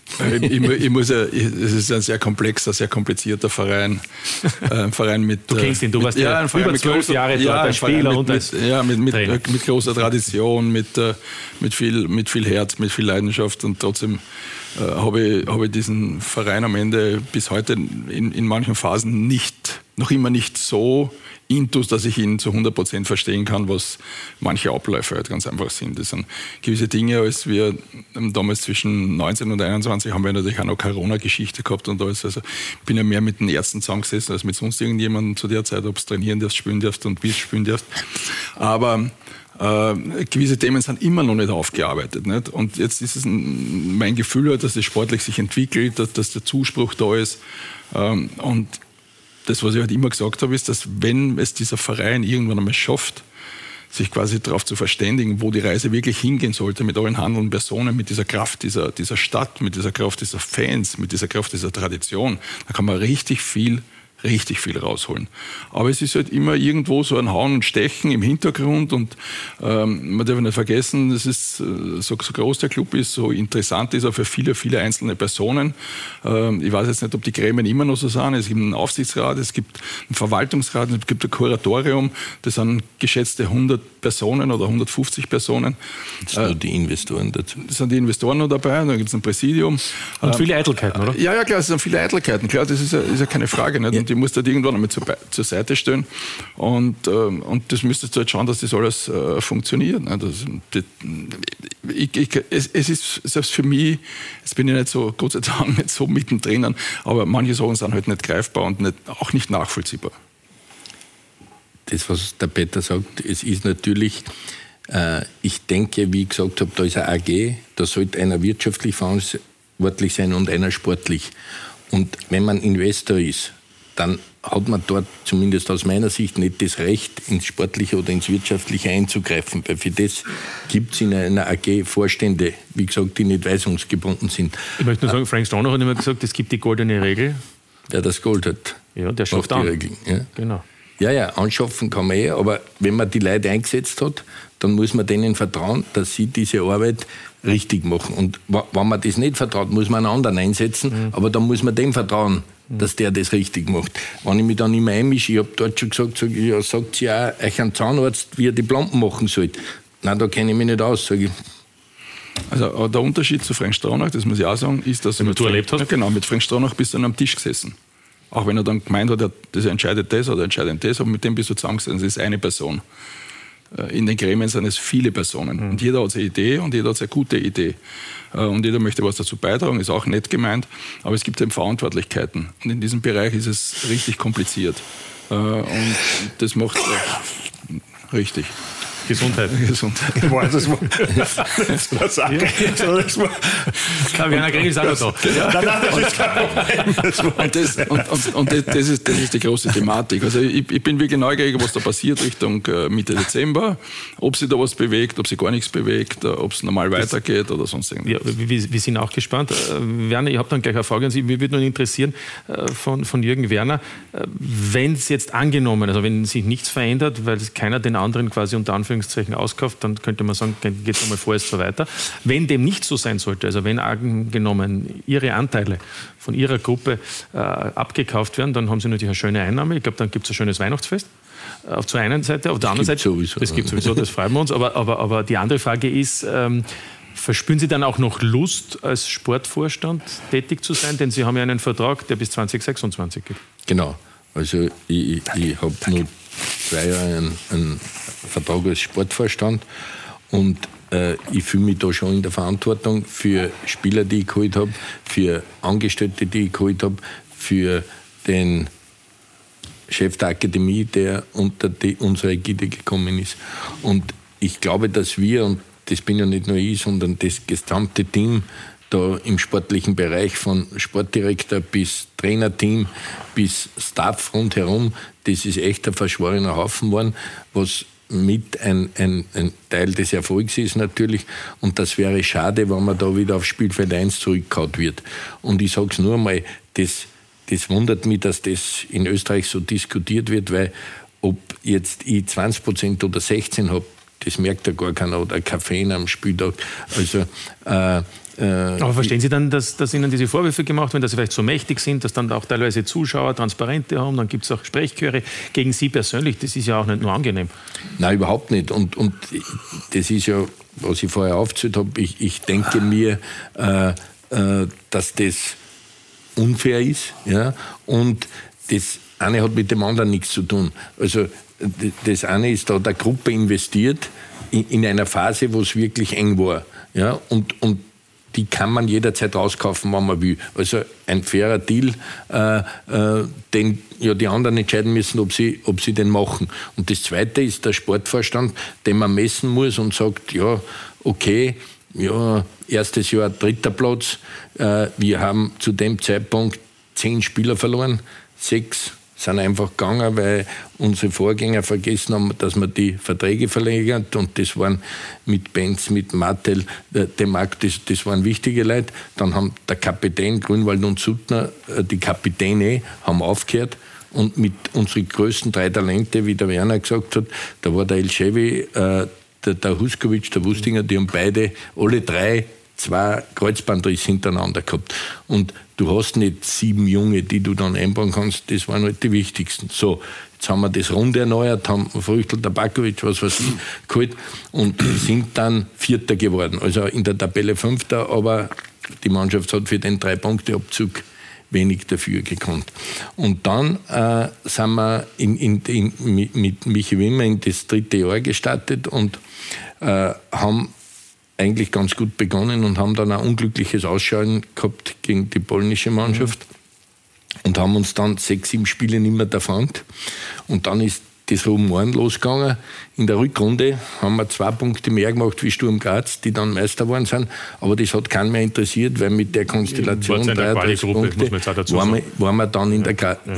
Es ist ein sehr komplexer, sehr komplizierter Verein. Ein Verein mit. Du kennst ihn, du warst ja über 12 Jahre dort als Spieler und als Trainer. Mit großer Tradition, mit viel Herz, mit viel Leidenschaft. Und trotzdem habe ich diesen Verein am Ende bis heute in manchen Phasen noch immer nicht so intus, dass ich ihn zu 100% verstehen kann, was manche Abläufe halt ganz einfach sind. Das sind gewisse Dinge, als wir damals zwischen 19 und 21 haben wir natürlich auch noch Corona-Geschichte gehabt und alles. Also ich bin ja mehr mit den Ärzten zusammengesessen als mit sonst irgendjemandem zu der Zeit, ob es trainieren darfst, spielen darfst und wie es spielen darfst. Aber gewisse Themen sind immer noch nicht aufgearbeitet. Nicht? Und jetzt ist es mein Gefühl, dass es sportlich sich entwickelt, dass der Zuspruch da ist. Und das, was ich halt immer gesagt habe, ist, dass wenn es dieser Verein irgendwann einmal schafft, sich quasi darauf zu verständigen, wo die Reise wirklich hingehen sollte, mit allen handelnden Personen, mit dieser Kraft dieser Stadt, mit dieser Kraft dieser Fans, mit dieser Kraft dieser Tradition, da kann man richtig viel rausholen. Aber es ist halt immer irgendwo so ein Hauen und Stechen im Hintergrund und man darf nicht vergessen, das ist so groß der Club ist, so interessant ist er für viele, viele einzelne Personen. Ich weiß jetzt nicht, ob die Gremien immer noch so sind. Es gibt einen Aufsichtsrat, es gibt einen Verwaltungsrat, es gibt ein Kuratorium, das sind geschätzte 100 Personen oder 150 Personen. Das sind nur die Investoren dazu. Das sind die Investoren noch dabei, dann gibt es ein Präsidium. Und viele Eitelkeiten, oder? Ja, klar, es sind viele Eitelkeiten, klar, das ist ja keine Frage. Nicht? Und die musst du halt irgendwann einmal zur Seite stellen. Und das müsstest du halt schauen, dass das alles funktioniert. Es ist selbst für mich, jetzt bin ich nicht so, Gott sei Dank, nicht so mittendrin, aber manche Sachen sind halt nicht greifbar und auch nicht nachvollziehbar. Das, was der Peter sagt, es ist natürlich, ich denke, wie ich gesagt habe, da ist eine AG, da sollte einer wirtschaftlich verantwortlich sein und einer sportlich. Und wenn man Investor ist, dann hat man dort zumindest aus meiner Sicht nicht das Recht, ins Sportliche oder ins Wirtschaftliche einzugreifen, weil für das gibt es in einer AG Vorstände, wie gesagt, die nicht weisungsgebunden sind. Ich möchte nur sagen, Frank Stauner hat immer gesagt, es gibt die goldene Regel. Wer das Gold hat, ja, der schafft die Regeln. Ja. Genau. Ja, anschaffen kann man aber wenn man die Leute eingesetzt hat, dann muss man denen vertrauen, dass sie diese Arbeit richtig machen. Und wenn man das nicht vertraut, muss man einen anderen einsetzen, aber dann muss man dem vertrauen, dass der das richtig macht. Wenn ich mich dann immer einmische, ich habe dort schon gesagt, sagt sie auch euch einen Zahnarzt, wie er die Plomben machen soll. Nein, da kenne ich mich nicht aus, sage ich. Also der Unterschied zu Frank Stronach, das muss ich auch sagen, ist, dass du erlebt hast? Ja, genau, mit Frank Stronach bist du dann am Tisch gesessen. Auch wenn er dann gemeint hat, das entscheidet das oder entscheidet das, aber mit dem bist du zusammengesessen. Das ist eine Person. In den Gremien sind es viele Personen. Und jeder hat seine Idee und jeder hat seine gute Idee. Und jeder möchte was dazu beitragen, ist auch nett gemeint. Aber es gibt eben Verantwortlichkeiten. Und in diesem Bereich ist es richtig kompliziert. Und das macht richtig. Gesundheit. Gesundheit. Das war Sache. Werner Kregel ist auch noch da. Das ist die große Thematik. Also ich bin wirklich neugierig, was da passiert Richtung Mitte Dezember. Ob sich da was bewegt, ob sich gar nichts bewegt, ob es normal weitergeht oder sonst irgendwas. Ja, wir sind auch gespannt. Werner, ich habe dann gleich eine Frage an Sie. Mich würde nur interessieren von Jürgen Werner, wenn es jetzt angenommen, also wenn sich nichts verändert, weil keiner den anderen quasi unter Anführungszeichen auskauft, dann könnte man sagen, geht es nochmal vorerst so weiter. Wenn dem nicht so sein sollte, also wenn angenommen Ihre Anteile von Ihrer Gruppe abgekauft werden, dann haben Sie natürlich eine schöne Einnahme. Ich glaube, dann gibt es ein schönes Weihnachtsfest. Auf der einen Seite, auf der anderen Seite. Das gibt sowieso, das freuen wir uns. Aber die andere Frage ist, verspüren Sie dann auch noch Lust, als Sportvorstand tätig zu sein? Denn Sie haben ja einen Vertrag, der bis 2026 geht. Genau. Also ich habe nur 2 Jahre einen Vertrag als Sportvorstand und ich fühle mich da schon in der Verantwortung für Spieler, die ich geholt habe, für Angestellte, die ich geholt habe, für den Chef der Akademie, der unter unsere Ägide gekommen ist. Und ich glaube, dass wir, und das bin ja nicht nur ich, sondern das gesamte Team da im sportlichen Bereich, von Sportdirektor bis Trainerteam bis Staff rundherum, das ist echt ein verschworener Haufen geworden, was mit ein Teil des Erfolgs ist natürlich. Und das wäre schade, wenn man da wieder auf Spielfeld 1 zurückgehauen wird. Und ich sage es nur einmal, das wundert mich, dass das in Österreich so diskutiert wird, weil ob jetzt ich 20% oder 16% habe, das merkt ja gar keiner, oder Koffein am Spieltag. Also aber verstehen Sie dann, dass Ihnen diese Vorwürfe gemacht werden, dass Sie vielleicht so mächtig sind, dass dann auch teilweise Zuschauer Transparente haben, dann gibt es auch Sprechchöre gegen Sie persönlich, das ist ja auch nicht nur angenehm. Nein, überhaupt nicht. Und das ist ja, was ich vorher aufgezählt habe, ich denke mir, dass das unfair ist, ja, und das eine hat mit dem anderen nichts zu tun. Also das eine ist, da hat eine Gruppe investiert in einer Phase, wo es wirklich eng war, ja, und die kann man jederzeit rauskaufen, wenn man will. Also ein fairer Deal, den ja die anderen entscheiden müssen, ob sie den machen. Und das Zweite ist der Sportvorstand, den man messen muss und sagt, ja, okay, ja, erstes Jahr 3. Platz. Wir haben zu dem Zeitpunkt 10 Spieler verloren, 6 sind einfach gegangen, weil unsere Vorgänger vergessen haben, dass man die Verträge verlängert, und das waren mit Benz, mit Martel, dem Markt, das waren wichtige Leute. Dann haben der Kapitän, Grünwald und Suttner, die Kapitäne haben aufgehört, und mit unseren größten 3 Talente, wie der Werner gesagt hat, da war der Elchevi, der Huskovic, der Wustinger, die haben beide, alle 3, 2 Kreuzbandrisse hintereinander gehabt. Und du hast nicht 7 Junge, die du dann einbauen kannst, das waren halt die wichtigsten. So, jetzt haben wir das Runde erneuert, haben Früchtel, Tabakovic, was weiß ich, geholt und sind dann 4. geworden. Also in der Tabelle 5., aber die Mannschaft hat für den 3-Punkte-Abzug wenig dafür gekonnt. Und dann sind wir mit Michi Wimmer in das 3. Jahr gestartet und haben eigentlich ganz gut begonnen und haben dann ein unglückliches Ausscheiden gehabt gegen die polnische Mannschaft und haben uns dann 6, 7 Spiele nicht mehr erfangt. Und dann ist das Rumoren losgegangen. In der Rückrunde haben wir 2 Punkte mehr gemacht wie Sturm Graz, die dann Meister geworden sind. Aber das hat keinen mehr interessiert, weil mit der Konstellation 33 Punkte waren wir dann in der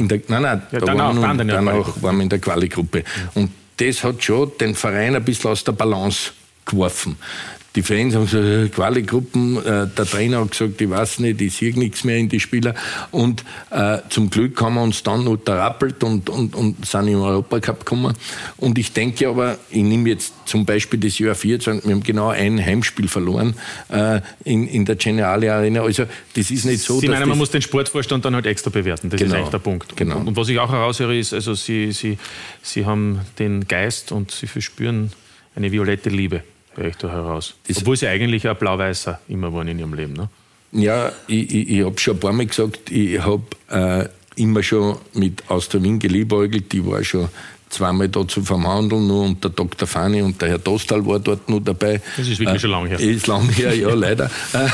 waren wir in der Quali-Gruppe. Und das hat schon den Verein ein bisschen aus der Balance geworfen. Die Fans haben gesagt, Quali-Gruppen, der Trainer hat gesagt, ich weiß nicht, ich sehe nichts mehr in die Spieler. Und zum Glück haben wir uns dann noch rappelt und sind im Europacup gekommen. Und ich denke aber, ich nehme jetzt zum Beispiel das Jahr 24, wir haben genau ein Heimspiel verloren in der Generali Arena. Also das ist nicht so, Sie meinen, man muss den Sportvorstand dann halt extra bewerten, das ist eigentlich der Punkt. Genau. Und was ich auch heraushöre ist, also Sie haben den Geist und Sie verspüren eine violette Liebe. höre ich da heraus. Obwohl sie eigentlich ein Blau-Weißer immer waren in ihrem Leben, ne? Ja, ich habe schon ein paar Mal gesagt, ich habe immer schon mit Austria Wien geliebäugelt. Ich war schon zweimal da zu verhandeln, nur und der Dr. Fani und der Herr Dostal war dort noch dabei. Das ist wirklich schon lange her. Ist lange her, ja, leider.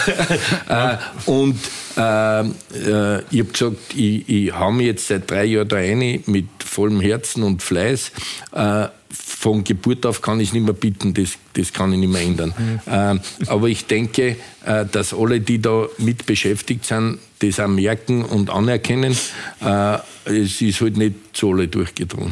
Und ich habe gesagt, ich hau mich jetzt seit 3 Jahren da rein mit vollem Herzen und Fleiß. Von Geburt auf kann ich nicht mehr bitten, das kann ich nicht mehr ändern. Aber ich denke, dass alle, die da mit beschäftigt sind, das auch merken und anerkennen. Es ist halt nicht zu alle durchgedrungen.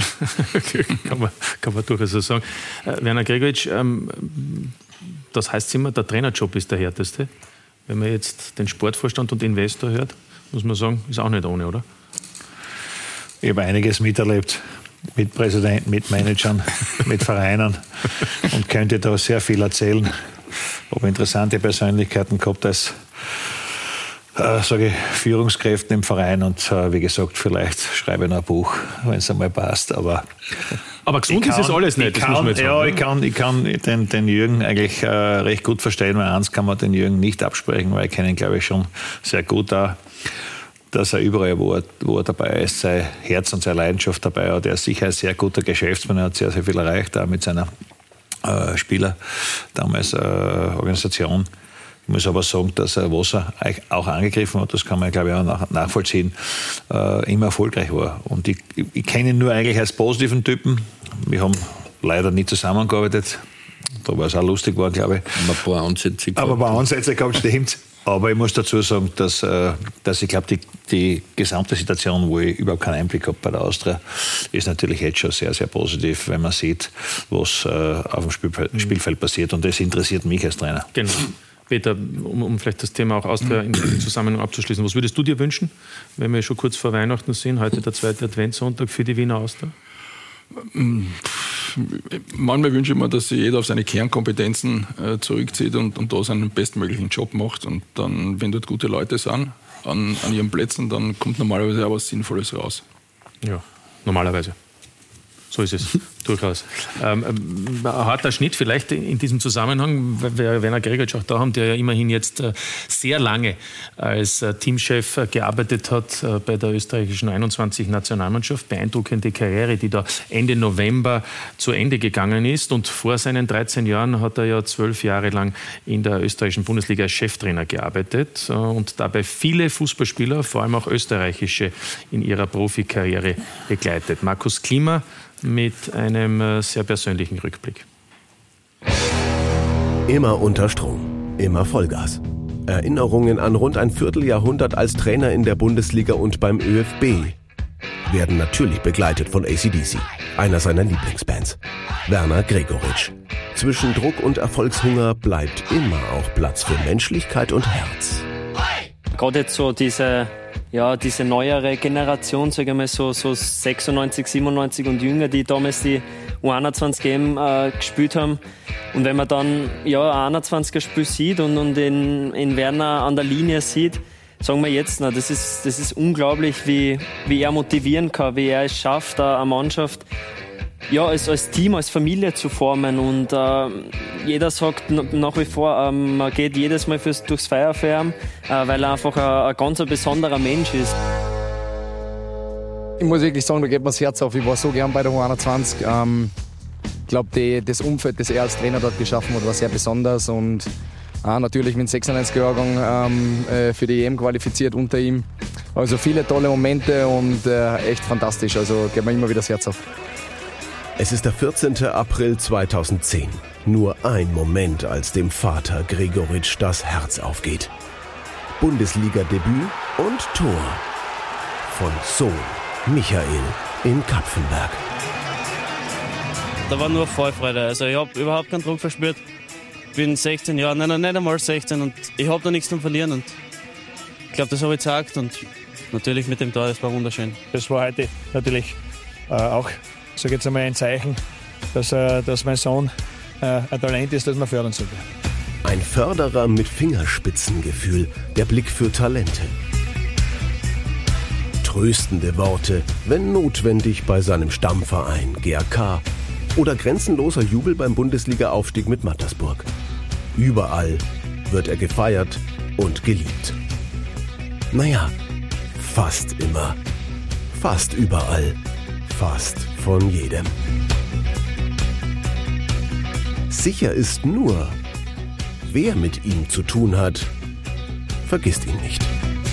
kann man durchaus so sagen. Werner Gregoritsch, das heißt immer, der Trainerjob ist der härteste. Wenn man jetzt den Sportvorstand und Investor hört, muss man sagen, ist auch nicht ohne, oder? Ich habe einiges miterlebt. Mit Präsidenten, mit Managern, mit Vereinen und könnte da sehr viel erzählen. Habe interessante Persönlichkeiten gehabt als Führungskräfte im Verein und wie gesagt, vielleicht schreibe ich noch ein Buch, wenn es einmal passt. Aber gesund ist es alles nicht, das muss man jetzt sagen. Ich kann den Jürgen eigentlich recht gut verstehen, weil eins kann man den Jürgen nicht absprechen, weil ich kenne ihn, glaube ich, schon sehr gut auch, dass er überall, wo er dabei ist, sein Herz und seine Leidenschaft dabei hat. Er ist sicher ein sehr guter Geschäftsmann, er hat sehr, sehr viel erreicht, auch mit seiner Spieler, damals Organisation. Ich muss aber sagen, dass er, was er auch angegriffen hat, das kann man, glaube ich, auch nachvollziehen, immer erfolgreich war. Und ich kenne ihn nur eigentlich als positiven Typen. Wir haben leider nicht zusammengearbeitet. Da war es auch lustig, glaube ich. Ein paar Ansätze gehabt. Aber ein paar Ansätze gehabt, stimmt. Aber ich muss dazu sagen, dass ich glaube, die gesamte Situation, wo ich überhaupt keinen Einblick habe bei der Austria, ist natürlich jetzt schon sehr, sehr positiv, wenn man sieht, was auf dem Spielfeld passiert. Und das interessiert mich als Trainer. Genau. Peter, um vielleicht das Thema auch Austria in Zusammenhang abzuschließen. Was würdest du dir wünschen, wenn wir schon kurz vor Weihnachten sind, heute der 2. Adventssonntag für die Wiener Austria? Manchmal wünsche ich mir, dass sich jeder auf seine Kernkompetenzen zurückzieht und da seinen bestmöglichen Job macht. Und dann, wenn dort gute Leute sind an ihren Plätzen, dann kommt normalerweise auch was Sinnvolles raus. Ja, normalerweise. So ist es, durchaus. Ein harter Schnitt vielleicht in diesem Zusammenhang, weil wir Werner Gregoritsch auch da haben, der ja immerhin jetzt sehr lange als Teamchef gearbeitet hat bei der österreichischen 21-Nationalmannschaft. Beeindruckende Karriere, die da Ende November zu Ende gegangen ist. Und vor seinen 13 Jahren hat er ja 12 Jahre lang in der österreichischen Bundesliga als Cheftrainer gearbeitet und dabei viele Fußballspieler, vor allem auch österreichische, in ihrer Profikarriere begleitet. Markus Klima mit einem sehr persönlichen Rückblick. Immer unter Strom, immer Vollgas. Erinnerungen an rund ein Vierteljahrhundert als Trainer in der Bundesliga und beim ÖFB werden natürlich begleitet von AC/DC, einer seiner Lieblingsbands. Werner Gregoritsch. Zwischen Druck und Erfolgshunger bleibt immer auch Platz für Menschlichkeit und Herz. Gerade jetzt so diese neuere Generation, sagen wir mal so 96, 97 und jünger, die damals die U21 EM gespielt haben. Und wenn man dann ein 21er-Spiel sieht und in Werner an der Linie sieht, sagen wir jetzt, das ist unglaublich, wie er motivieren kann, wie er es schafft, eine Mannschaft als Team, als Familie zu formen. Und jeder sagt nach wie vor, man geht jedes Mal durchs Feuer für ihn, weil er einfach ein ganz besonderer Mensch ist. Ich muss wirklich sagen, da geht mir das Herz auf. Ich war so gern bei der U21. Ich glaube, das Umfeld, das er als Trainer dort geschaffen hat, war sehr besonders. Und natürlich mit dem 96er-Jahrgang für die EM qualifiziert unter ihm. Also viele tolle Momente und echt fantastisch. Also geht mir immer wieder das Herz auf. Es ist der 14. April 2010. Nur ein Moment, als dem Vater Gregoritsch das Herz aufgeht. Bundesliga-Debüt und Tor von Sohn Michael in Kapfenberg. Da war nur Vorfreude. Also ich habe überhaupt keinen Druck verspürt. Ich bin 16 Jahre, nein, nicht einmal 16 und ich habe da nichts zum Verlieren. Und ich glaube, das habe ich gesagt und natürlich mit dem Tor, das war wunderschön. Das war heute natürlich auch, sage jetzt einmal, ein Zeichen, dass mein Sohn ein Talent ist, das man fördern sollte. Ein Förderer mit Fingerspitzengefühl, der Blick für Talente. Tröstende Worte, wenn notwendig bei seinem Stammverein GRK, Oder grenzenloser Jubel beim Bundesliga-Aufstieg mit Mattersburg. Überall wird er gefeiert und geliebt. Naja, fast immer. Fast überall. Fast von jedem. Sicher ist nur, wer mit ihm zu tun hat, vergisst ihn nicht.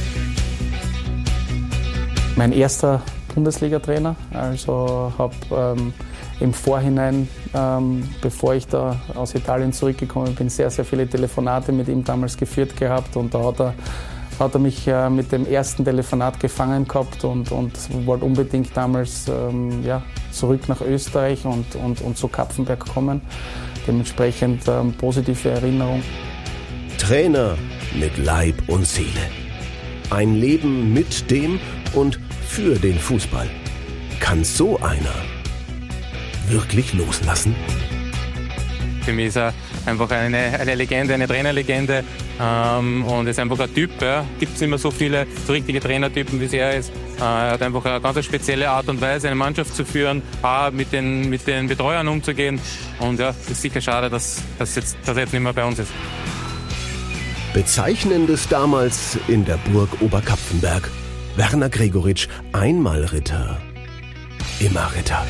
Mein erster Bundesliga-Trainer, also habe im Vorhinein, bevor ich da aus Italien zurückgekommen bin, sehr, sehr viele Telefonate mit ihm damals geführt gehabt und da hat er mich mit dem ersten Telefonat gefangen gehabt und wollte unbedingt damals zurück nach Österreich und zu Kapfenberg kommen. Dementsprechend positive Erinnerung. Trainer mit Leib und Seele. Ein Leben mit dem und für den Fußball. Kann so einer wirklich loslassen? Für mich ist er einfach eine Legende, eine Trainerlegende und ist einfach ein Typ. Ja. Gibt es immer so viele so richtige Trainertypen, wie es er ist. Er hat einfach eine ganz spezielle Art und Weise, eine Mannschaft zu führen, auch mit den Betreuern umzugehen. Und ja, es ist sicher schade, dass er jetzt nicht mehr bei uns ist. Bezeichnendes damals in der Burg Oberkapfenberg. Werner Gregoritsch, einmal Ritter, immer Ritter.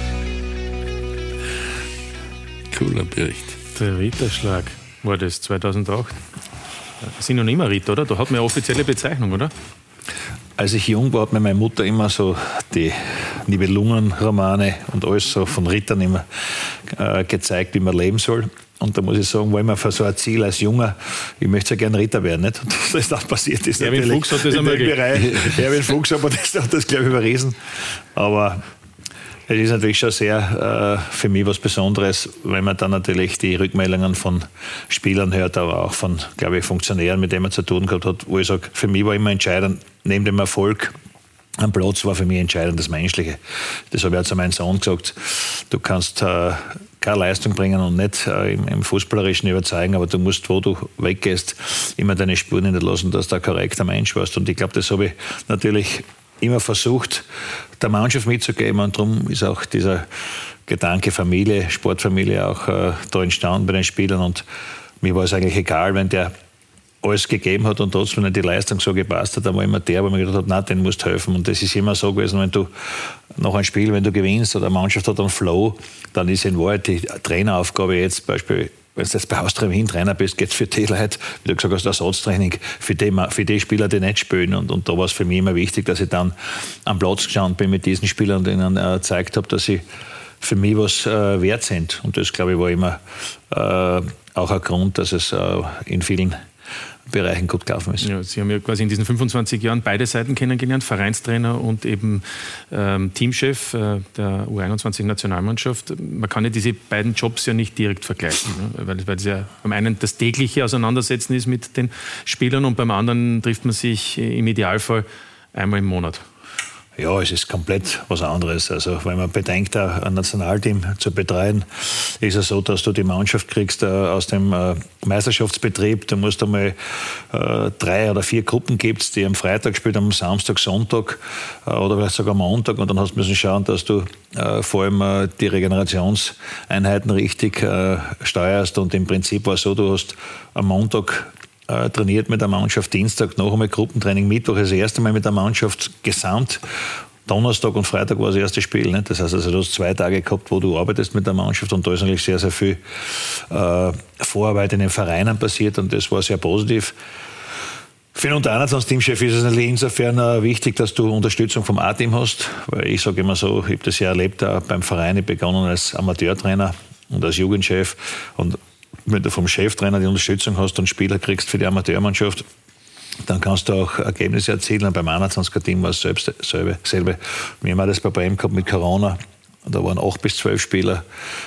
Cooler Bericht. Der Ritterschlag war das 2008. Sie sind noch immer Ritter, oder? Da hat man eine offizielle Bezeichnung, oder? Als ich jung war, hat mir meine Mutter immer so die Nibelungenromane und alles so von Rittern immer gezeigt, wie man leben soll. Und da muss ich sagen, war immer für so ein Ziel als Junger, ich möchte ja gerne Ritter werden, nicht? Und das dann passiert ist natürlich. Erwin Fuchs hat das einmal Erwin Fuchs hat das, glaube ich, überriesen. Aber es ist natürlich schon sehr für mich was Besonderes, wenn man dann natürlich die Rückmeldungen von Spielern hört, aber auch von, glaube ich, Funktionären, mit denen man zu tun gehabt hat, wo ich sage, für mich war immer entscheidend, neben dem Erfolg am Platz war für mich entscheidend das Menschliche. Das habe ich auch zu meinem Sohn gesagt. Du kannst keine Leistung bringen und nicht im Fußballerischen überzeugen, aber du musst, wo du weggehst, immer deine Spuren hinterlassen, dass du ein korrekter Mensch warst. Und ich glaube, das habe ich natürlich immer versucht, der Mannschaft mitzugeben. Und darum ist auch dieser Gedanke Familie, Sportfamilie auch da entstanden bei den Spielern. Und mir war es eigentlich egal, wenn der alles gegeben hat und trotzdem nicht die Leistung so gepasst hat, dann war immer der, wo man gedacht hat, nein, den musst du helfen. Und das ist immer so gewesen, wenn du nach einem Spiel, wenn du gewinnst oder eine Mannschaft hat einen Flow, dann ist in Wahrheit die Traineraufgabe jetzt Beispiel, wenn du jetzt bei Austria Wien Trainer bist, geht es für die Leute, wie du gesagt hast, Ersatztraining, für die Spieler, die nicht spielen. Und da war es für mich immer wichtig, dass ich dann am Platz gestanden bin mit diesen Spielern und ihnen gezeigt habe, dass sie für mich was wert sind. Und das, glaube ich, war immer auch ein Grund, dass es in vielen Bereichen gut gelaufen ist. Ja, Sie haben ja quasi in diesen 25 Jahren beide Seiten kennengelernt, Vereinstrainer und eben Teamchef der U21-Nationalmannschaft. Man kann ja diese beiden Jobs ja nicht direkt vergleichen, ne? weil es ja am einen das tägliche Auseinandersetzen ist mit den Spielern und beim anderen trifft man sich im Idealfall einmal im Monat. Ja, es ist komplett was anderes. Also wenn man bedenkt, ein Nationalteam zu betreuen, ist es so, dass du die Mannschaft kriegst aus dem Meisterschaftsbetrieb. Du musst einmal 3 oder 4 Gruppen gibt's, die am Freitag spielen, am Samstag, Sonntag oder vielleicht sogar am Montag. Und dann hast du müssen schauen, dass du vor allem die Regenerationseinheiten richtig steuerst. Und im Prinzip war es so, du hast am Montag trainiert mit der Mannschaft, Dienstag noch einmal Gruppentraining, Mittwoch das erste Mal mit der Mannschaft gesamt. Donnerstag und Freitag war das erste Spiel. Ne? Das heißt, also, du hast 2 Tage gehabt, wo du arbeitest mit der Mannschaft und da ist eigentlich sehr, sehr viel Vorarbeit in den Vereinen passiert und das war sehr positiv. Für einen U21-Teamchef ist es natürlich insofern wichtig, dass du Unterstützung vom A-Team hast, weil ich sage immer so, ich habe das ja erlebt auch beim Verein, ich begonnen als Amateurtrainer und als Jugendchef und wenn du vom Cheftrainer die Unterstützung hast und Spieler kriegst für die Amateurmannschaft, dann kannst du auch Ergebnisse erzielen. Und beim 21er-Team war es selbe. Wir haben auch das Problem gehabt mit Corona. Da waren 8 bis 12 Spieler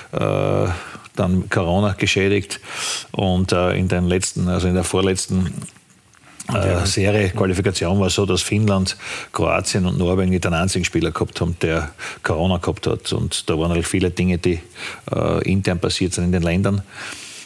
dann Corona geschädigt. Und in der vorletzten Serie, Qualifikation war es so, dass Finnland, Kroatien und Norwegen nicht einen einzigen Spieler gehabt haben, der Corona gehabt hat. Und da waren halt viele Dinge, die intern passiert sind in den Ländern.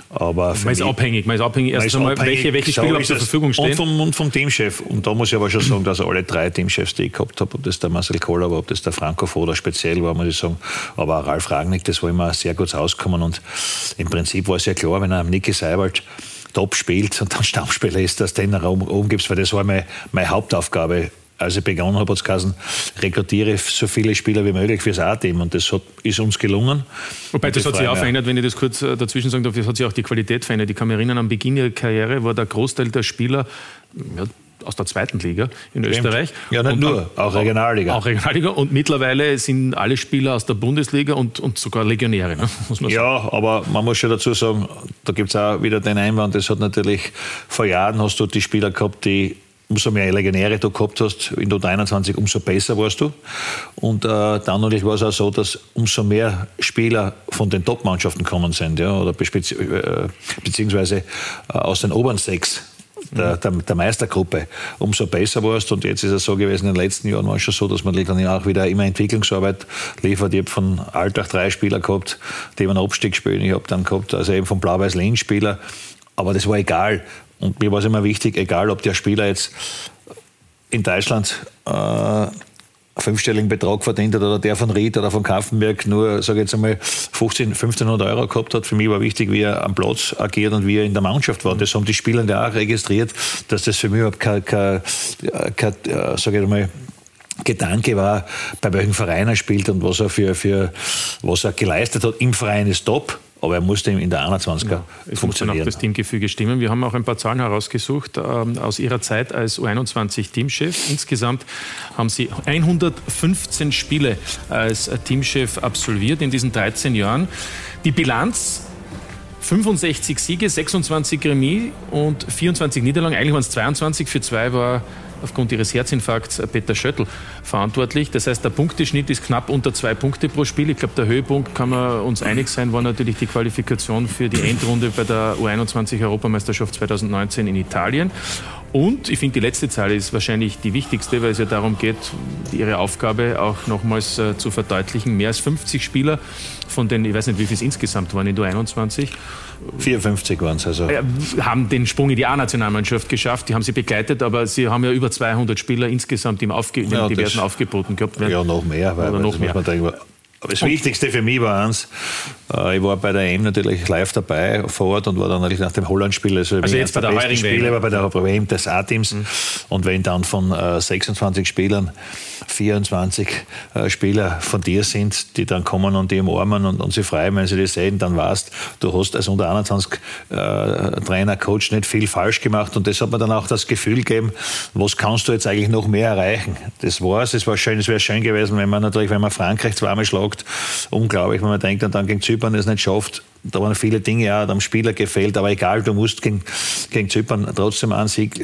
Aber man ist abhängig erst einmal, welche Spieler zur Verfügung stehen. Und vom Teamchef. Und da muss ich aber schon sagen, dass alle 3 Teamchefs, die ich gehabt habe, ob das der Marcel Koller war, ob das der Franco Foda speziell war, muss ich sagen, aber auch Ralf Rangnick, das war immer sehr gut ausgekommen. Und im Prinzip war es ja klar, wenn er Niki Seiwald top spielt und dann Stammspieler ist, dass du den oben gibst, weil das war meine Hauptaufgabe. Als ich begonnen habe, hat es geheißen, rekrutiere so viele Spieler wie möglich fürs A-Team. Und das ist uns gelungen. Wobei, das hat sich auch verändert, wenn ich das kurz dazwischen sagen darf, das hat sich auch die Qualität verändert. Ich kann mich erinnern, am Beginn ihrer Karriere war der Großteil der Spieler aus der 2. Liga in Österreich. Ja, nicht nur, auch Regionalliga. Auch Regionalliga. Und mittlerweile sind alle Spieler aus der Bundesliga und sogar Legionäre, ne? Muss man sagen. Ja, aber man muss schon dazu sagen, da gibt es auch wieder den Einwand, das hat natürlich, vor Jahren hast du die Spieler gehabt, die umso mehr Legionäre du gehabt hast, in der 21, umso besser warst du. Und dann natürlich war es auch so, dass umso mehr Spieler von den Top-Mannschaften gekommen sind, ja, oder beziehungsweise aus den oberen 6 der Meistergruppe, umso besser warst. Und jetzt ist es so gewesen, in den letzten Jahren war es schon so, dass man dann auch wieder immer Entwicklungsarbeit liefert. Ich habe von Alltag 3 Spieler gehabt, die einen Abstieg spielen. Ich habe dann gehabt, also eben von Blau-Weiß-Linz Spieler. Aber das war egal. Und mir war es immer wichtig, egal ob der Spieler jetzt in Deutschland einen 5-stelligen Betrag verdient hat oder der von Ried oder von Kaffenberg nur, sage ich jetzt einmal, 1.500 Euro gehabt hat. Für mich war wichtig, wie er am Platz agiert und wie er in der Mannschaft war. Das haben die Spieler auch registriert, dass das für mich überhaupt kein sage ich einmal, Gedanke war, bei welchem Verein er spielt und was er geleistet hat im Verein ist top. Aber er musste in der 21er es muss dann auch das Teamgefüge stimmen. Wir haben auch ein paar Zahlen herausgesucht aus Ihrer Zeit als U21-Teamchef. Insgesamt haben Sie 115 Spiele als Teamchef absolviert in diesen 13 Jahren. Die Bilanz: 65 Siege, 26 Remis und 24 Niederlagen. Eigentlich waren es 22, für 2 war aufgrund ihres Herzinfarkts Peter Schöttl verantwortlich. Das heißt, der Punkteschnitt ist knapp unter 2 Punkte pro Spiel. Ich glaube, der Höhepunkt, kann man uns einig sein, war natürlich die Qualifikation für die Endrunde bei der U21-Europameisterschaft 2019 in Italien. Und ich finde, die letzte Zahl ist wahrscheinlich die wichtigste, weil es ja darum geht, ihre Aufgabe auch nochmals zu verdeutlichen. Mehr als 50 Spieler von den, ich weiß nicht, wie viel es insgesamt waren in der U21. 54 waren es also. Haben den Sprung in die A-Nationalmannschaft geschafft, die haben sie begleitet, aber sie haben ja über 200 Spieler insgesamt in den diversen Aufgeboten gehabt. Ja, noch mehr. Aber das Wichtigste für mich war eins, ich war bei der EM natürlich live dabei vor Ort und war dann natürlich nach dem Holland-Spiel, also jetzt bei der besten Spiele, war bei der WM des A-Teams. Und wenn dann von 26 Spielern 24 Spieler von dir sind, die dann kommen und die umarmen und sie freuen, wenn sie das sehen, dann weißt du, hast als unter 21 Trainer, Coach nicht viel falsch gemacht und das hat mir dann auch das Gefühl gegeben, was kannst du jetzt eigentlich noch mehr erreichen? Das war's, es wäre schön gewesen, wenn man Frankreich zweimal schlagt, unglaublich, wenn man denkt, und dann gegen Zypern es nicht schafft. Da waren viele Dinge auch am Spieler gefehlt, aber egal, du musst gegen Zypern trotzdem einen Sieg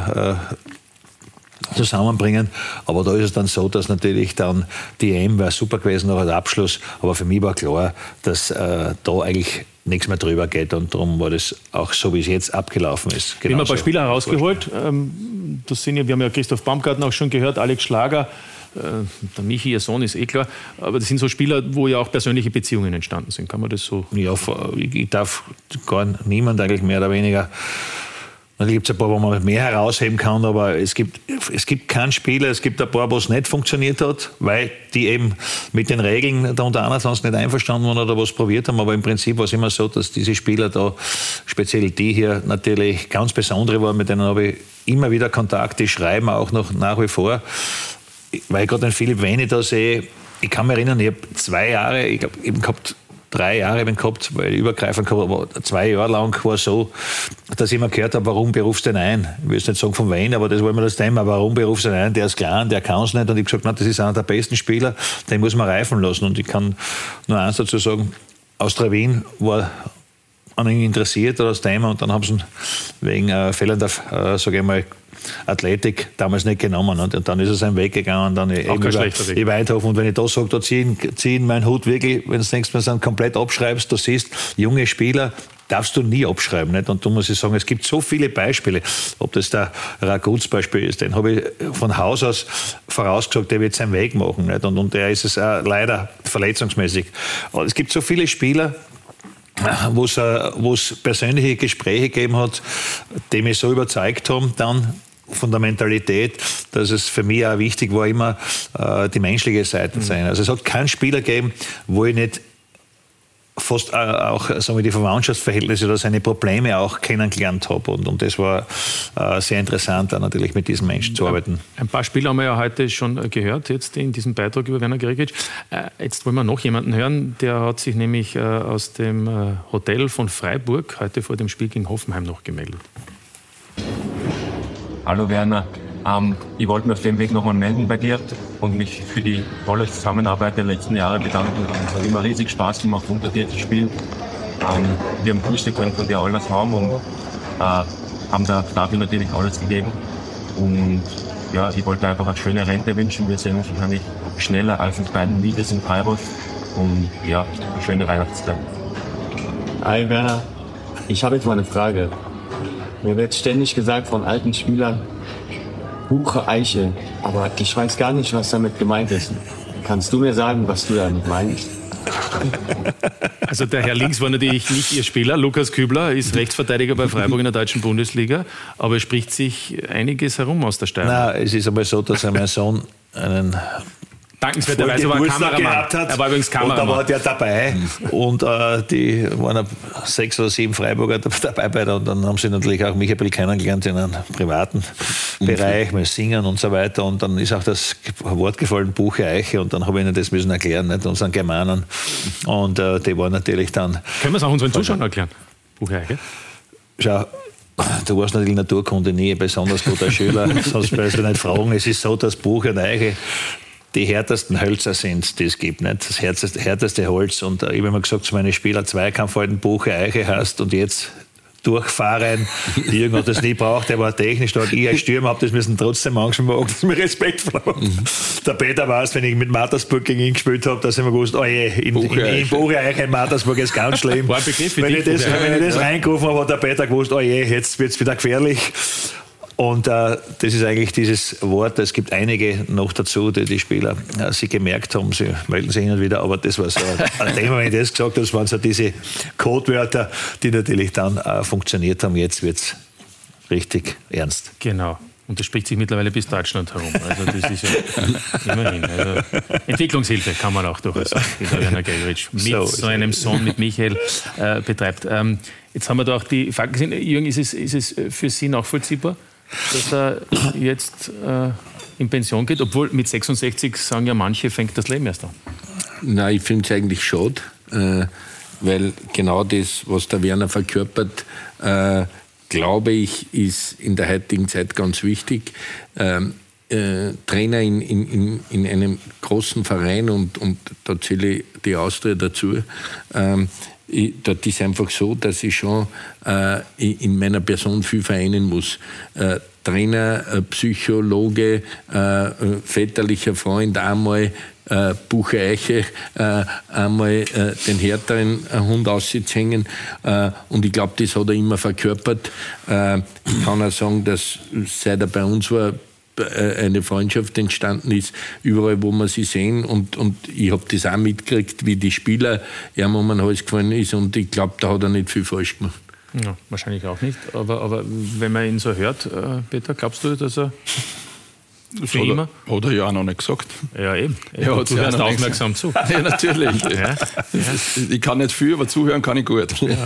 zusammenbringen. Aber da ist es dann so, dass natürlich dann die EM wäre super gewesen nach dem Abschluss, aber für mich war klar, dass da eigentlich nichts mehr drüber geht und darum war das auch so, wie es jetzt abgelaufen ist. Wir haben ein paar Spieler herausgeholt. Das sind ja, wir haben ja Christoph Baumgarten auch schon gehört, Alex Schlager, der Michi, ihr Sohn, ist eh klar. Aber das sind so Spieler, wo ja auch persönliche Beziehungen entstanden sind. Kann man das so? Ja, ich darf gar niemand eigentlich mehr oder weniger. Da gibt es ein paar, wo man mehr herausheben kann, aber es gibt keinen Spieler, es gibt ein paar, wo es nicht funktioniert hat, weil die eben mit den Regeln der unter 21 nicht einverstanden waren oder was probiert haben. Aber im Prinzip war es immer so, dass diese Spieler da, speziell die hier, natürlich ganz besondere waren, mit denen habe ich immer wieder Kontakt, die schreiben auch noch nach wie vor. Weil ich gerade den Philipp Wenny da sehe, ich kann mich erinnern, ich habe 2 Jahre, ich glaube eben gehabt, 3 Jahre eben gehabt, weil ich übergreifend gehabt habe, aber 2 Jahre lang war es so, dass ich immer gehört habe, warum berufst du den ein? Ich will jetzt nicht sagen von wen, aber das war immer das Thema, warum berufst du den ein? Der ist klein, der kann es nicht. Und ich habe gesagt, nein, das ist einer der besten Spieler, den muss man reifen lassen. Und ich kann nur eins dazu sagen, Austria Wien war an ihn interessiert oder das Thema und dann haben sie ihn wegen fehlender, sage ich mal, Athletik damals nicht genommen. Und dann ist er seinen Weg gegangen und dann eben über Weidhofen. Und wenn ich das sage, da ziehen meinen Hut wirklich, wenn du denkst, wenn du es komplett abschreibst, du siehst, junge Spieler darfst du nie abschreiben. Nicht? Und da muss ich sagen, es gibt so viele Beispiele. Ob das der Raguz Beispiel ist, den habe ich von Haus aus vorausgesagt, der wird seinen Weg machen. Nicht? Und der ist es auch leider verletzungsmäßig. Aber es gibt so viele Spieler, wo es persönliche Gespräche gegeben hat, die mich so überzeugt haben dann von der Mentalität, dass es für mich auch wichtig war, immer die menschliche Seite zu sein. Also es hat keinen Spieler gegeben, wo ich nicht fast auch sagen wir, die Verwandtschaftsverhältnisse oder seine Probleme auch kennengelernt habe. Und das war sehr interessant, auch natürlich mit diesen Menschen zu arbeiten. Ein paar Spiele haben wir ja heute schon gehört, jetzt in diesem Beitrag über Werner Gregic. Jetzt wollen wir noch jemanden hören, der hat sich nämlich aus dem Hotel von Freiburg heute vor dem Spiel gegen Hoffenheim noch gemeldet. Hallo Werner, ich wollte mich auf dem Weg nochmal melden bei dir und mich für die tolle Zusammenarbeit der letzten Jahre bedanken. Es hat immer riesig Spaß gemacht, unter dir zu spielen. Wir haben wusste können von dir alles haben und haben da dafür natürlich alles gegeben. Und ja, ich wollte einfach eine schöne Rente wünschen. Wir sehen uns wahrscheinlich schneller als uns beiden Liedes in Freiburg. Und ja, eine schöne Weihnachtszeit. Hi Werner, ich habe jetzt mal eine Frage. Mir wird ständig gesagt von alten Spielern, Buche, Eiche, aber ich weiß gar nicht, was damit gemeint ist. Kannst du mir sagen, was du damit meinst? Also der Herr Links war natürlich nicht Ihr Spieler. Lukas Kübler ist Rechtsverteidiger bei Freiburg in der deutschen Bundesliga, aber es spricht sich einiges herum aus der Steiermark. Nein, es ist aber so, dass mein Sohn einen dankenswerterweise war Kameramann. Er war übrigens Kameramann. Und da war der dabei. Und die waren 6 oder 7 Freiburger dabei. Und dann haben sie natürlich auch mich ein bisschen kennengelernt in einem privaten Bereich, mit Singen und so weiter. Und dann ist auch das Wort gefallen, Buche, Eiche. Und dann habe ich ihnen das müssen erklären, nicht, unseren Germanen. Und die waren natürlich dann... Können wir es auch unseren Zuschauern erklären? Buche, Eiche? Schau, du warst natürlich Naturkunde nie besonders guter Schüler. Sonst wirst du nicht fragen. Es ist so, dass Buche und Eiche die härtesten Hölzer sind, die es gibt, nicht? Das härteste Holz. Und ich habe immer gesagt zu meinen Spielern, Zweikampf halten, Buche, Eiche hast und jetzt durchfahren. Jürgen hat das nie braucht, der war technisch stark. Ich als Stürmer habe das müssen trotzdem manchmal machen, dass mir Respekt verlangt. Der Peter weiß, wenn ich mit Mattersburg gegen ihn gespielt habe, dass ich mir gewusst, oh je, in Buche, Eiche in Mattersburg ist ganz schlimm. War ein Begriff für wenn ich das reingerufen habe, hat der Peter gewusst, oh je, jetzt wird es wieder gefährlich. Und das ist eigentlich dieses Wort, es gibt einige noch dazu, die Spieler sich gemerkt haben, sie melden sich hin und wieder, aber das war so ein Thema, wenn ich das gesagt habe, das waren so diese Codewörter, die natürlich dann funktioniert haben. Jetzt wird es richtig ernst. Genau. Und das spricht sich mittlerweile bis Deutschland herum. Also das ist ja immerhin. Also Entwicklungshilfe kann man auch durchaus sagen, die der Werner Gregoritsch mit so einem Sohn, mit Michael, betreibt. Jetzt haben wir da auch die Fakten gesehen. Jürgen, ist es für Sie nachvollziehbar, dass er jetzt in Pension geht, obwohl mit 66 sagen ja manche, fängt das Leben erst an. Nein, ich finde es eigentlich schade, weil genau das, was der Werner verkörpert, glaube ich, ist in der heutigen Zeit ganz wichtig. Trainer in einem großen Verein und da zähle ich die Austria dazu, dort ist einfach so, dass ich schon in meiner Person viel vereinen muss. Trainer, Psychologe, väterlicher Freund, einmal Buche Eiche, einmal den härteren Hund auszuzhängen. Und ich glaube, das hat er immer verkörpert. Ich kann auch sagen, dass seit er bei uns war, eine Freundschaft entstanden ist, überall, wo wir sie sehen. Und ich habe das auch mitgekriegt, wie die Spieler ihm um den Hals gefallen ist. Und ich glaube, da hat er nicht viel falsch gemacht. Ja, wahrscheinlich auch nicht. Aber wenn man ihn so hört, Peter, glaubst du, dass er für immer? Hat er ja auch noch nicht gesagt. Ja, eben. Ja, du hörst aufmerksam zu. Ja, natürlich. Ja. Ich kann nicht viel, aber zuhören kann ich gut. Ja.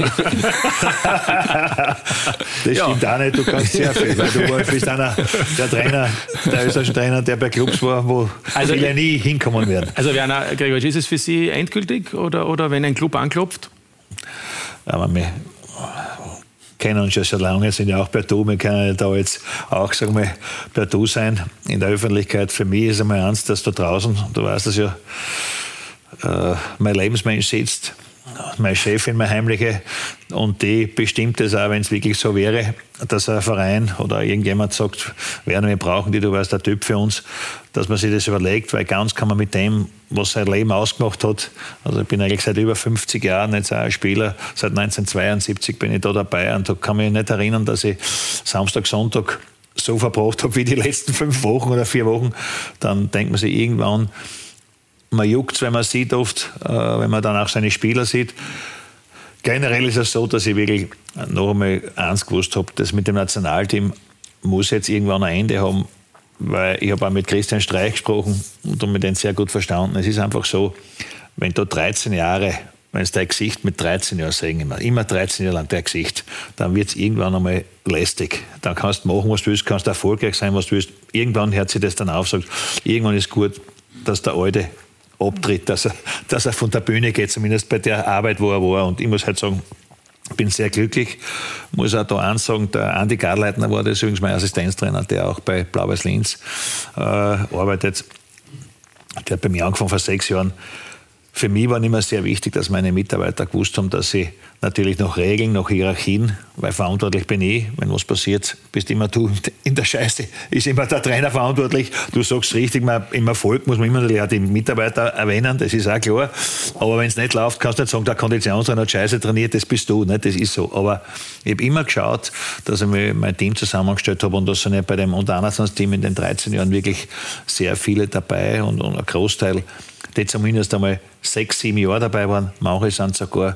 Das stimmt auch nicht, du kannst sehr viel, weil du bist einer der Trainer, der österreichische Trainer, der bei Clubs war, wo viele nie hinkommen werden. Also Werner Gregoritsch, ist es für Sie endgültig oder wenn ein Club anklopft? Aber wir kennen uns ja schon lange, sind ja auch per Du. Wir können da jetzt auch, sagen wir, per Du sein in der Öffentlichkeit. Für mich ist einmal eins, dass da draußen, du weißt das ja, mein Lebensmensch sitzt, meine Chefin, meine heimliche, und die bestimmt es auch, wenn es wirklich so wäre, dass ein Verein oder irgendjemand sagt, Werner, wir brauchen die, du warst der Typ für uns, dass man sich das überlegt, weil ganz kann man mit dem, was sein Leben ausgemacht hat, also ich bin eigentlich seit über 50 Jahren jetzt auch ein Spieler, seit 1972 bin ich da dabei, und da kann mich nicht erinnern, dass ich Samstag, Sonntag so verbracht habe wie die letzten 5 Wochen oder 4 Wochen. Dann denkt man sich irgendwann, man juckt, wenn man sieht oft, wenn man dann auch seine Spieler sieht. Generell ist es so, dass ich wirklich noch einmal eins gewusst habe, das mit dem Nationalteam muss jetzt irgendwann ein Ende haben, weil ich habe auch mit Christian Streich gesprochen und mit denen sehr gut verstanden. Es ist einfach so, wenn du 13 Jahre, wenn es dein Gesicht mit 13 Jahren sehen, immer 13 Jahre lang dein Gesicht, dann wird es irgendwann einmal lästig. Dann kannst du machen, was du willst, kannst erfolgreich sein, was du willst. Irgendwann hört sich das dann auf, sagt, irgendwann ist gut, dass der Alte abtritt, dass er von der Bühne geht, zumindest bei der Arbeit, wo er war. Und ich muss halt sagen, ich bin sehr glücklich. Muss auch da eins sagen, der Andi Garleitner war das übrigens mein Assistenztrainer, der auch bei Blau-Weiß Linz arbeitet. Der hat bei mir angefangen vor 6 Jahren. Für mich war immer sehr wichtig, dass meine Mitarbeiter gewusst haben, dass sie natürlich nach Regeln, nach Hierarchien, weil verantwortlich bin ich, wenn was passiert, bist immer du in der Scheiße, ist immer der Trainer verantwortlich. Du sagst richtig, im Erfolg muss man immer die Mitarbeiter erwähnen, das ist auch klar. Aber wenn es nicht läuft, kannst du nicht sagen, der Konditionstrainer hat Scheiße trainiert, das bist du, nicht? Das ist so. Aber ich habe immer geschaut, dass ich mir mein Team zusammengestellt habe und da sind ja bei dem Unter-21-Team in den 13 Jahren wirklich sehr viele dabei und ein Großteil, die zumindest einmal 6, 7 Jahre dabei waren. Manche sind sogar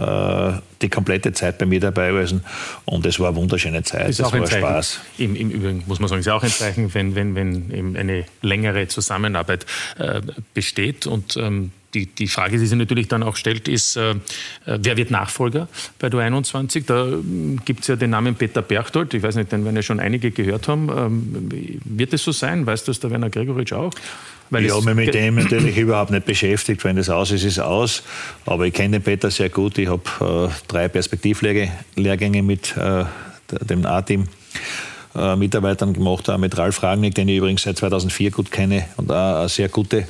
die komplette Zeit bei mir dabei gewesen. Und es war eine wunderschöne Zeit. Das war Spaß. Im Übrigen muss man sagen, ist auch ein Zeichen, wenn eben eine längere Zusammenarbeit besteht. Und die Frage, die sich natürlich dann auch stellt, ist, wer wird Nachfolger bei der U21? Da gibt es ja den Namen Peter Berchtold. Ich weiß nicht, den werden ja schon einige gehört haben. Wird es so sein? Weißt du, dass der Werner Gregoritsch auch? Weil ich habe mich mit dem natürlich überhaupt nicht beschäftigt. Wenn das aus ist, ist es aus. Aber ich kenne den Peter sehr gut. Ich habe 3 Perspektivlehrgänge mit dem A-Team Mitarbeitern gemacht, auch mit Ralf Rangnick, den ich übrigens seit 2004 gut kenne und auch eine sehr gute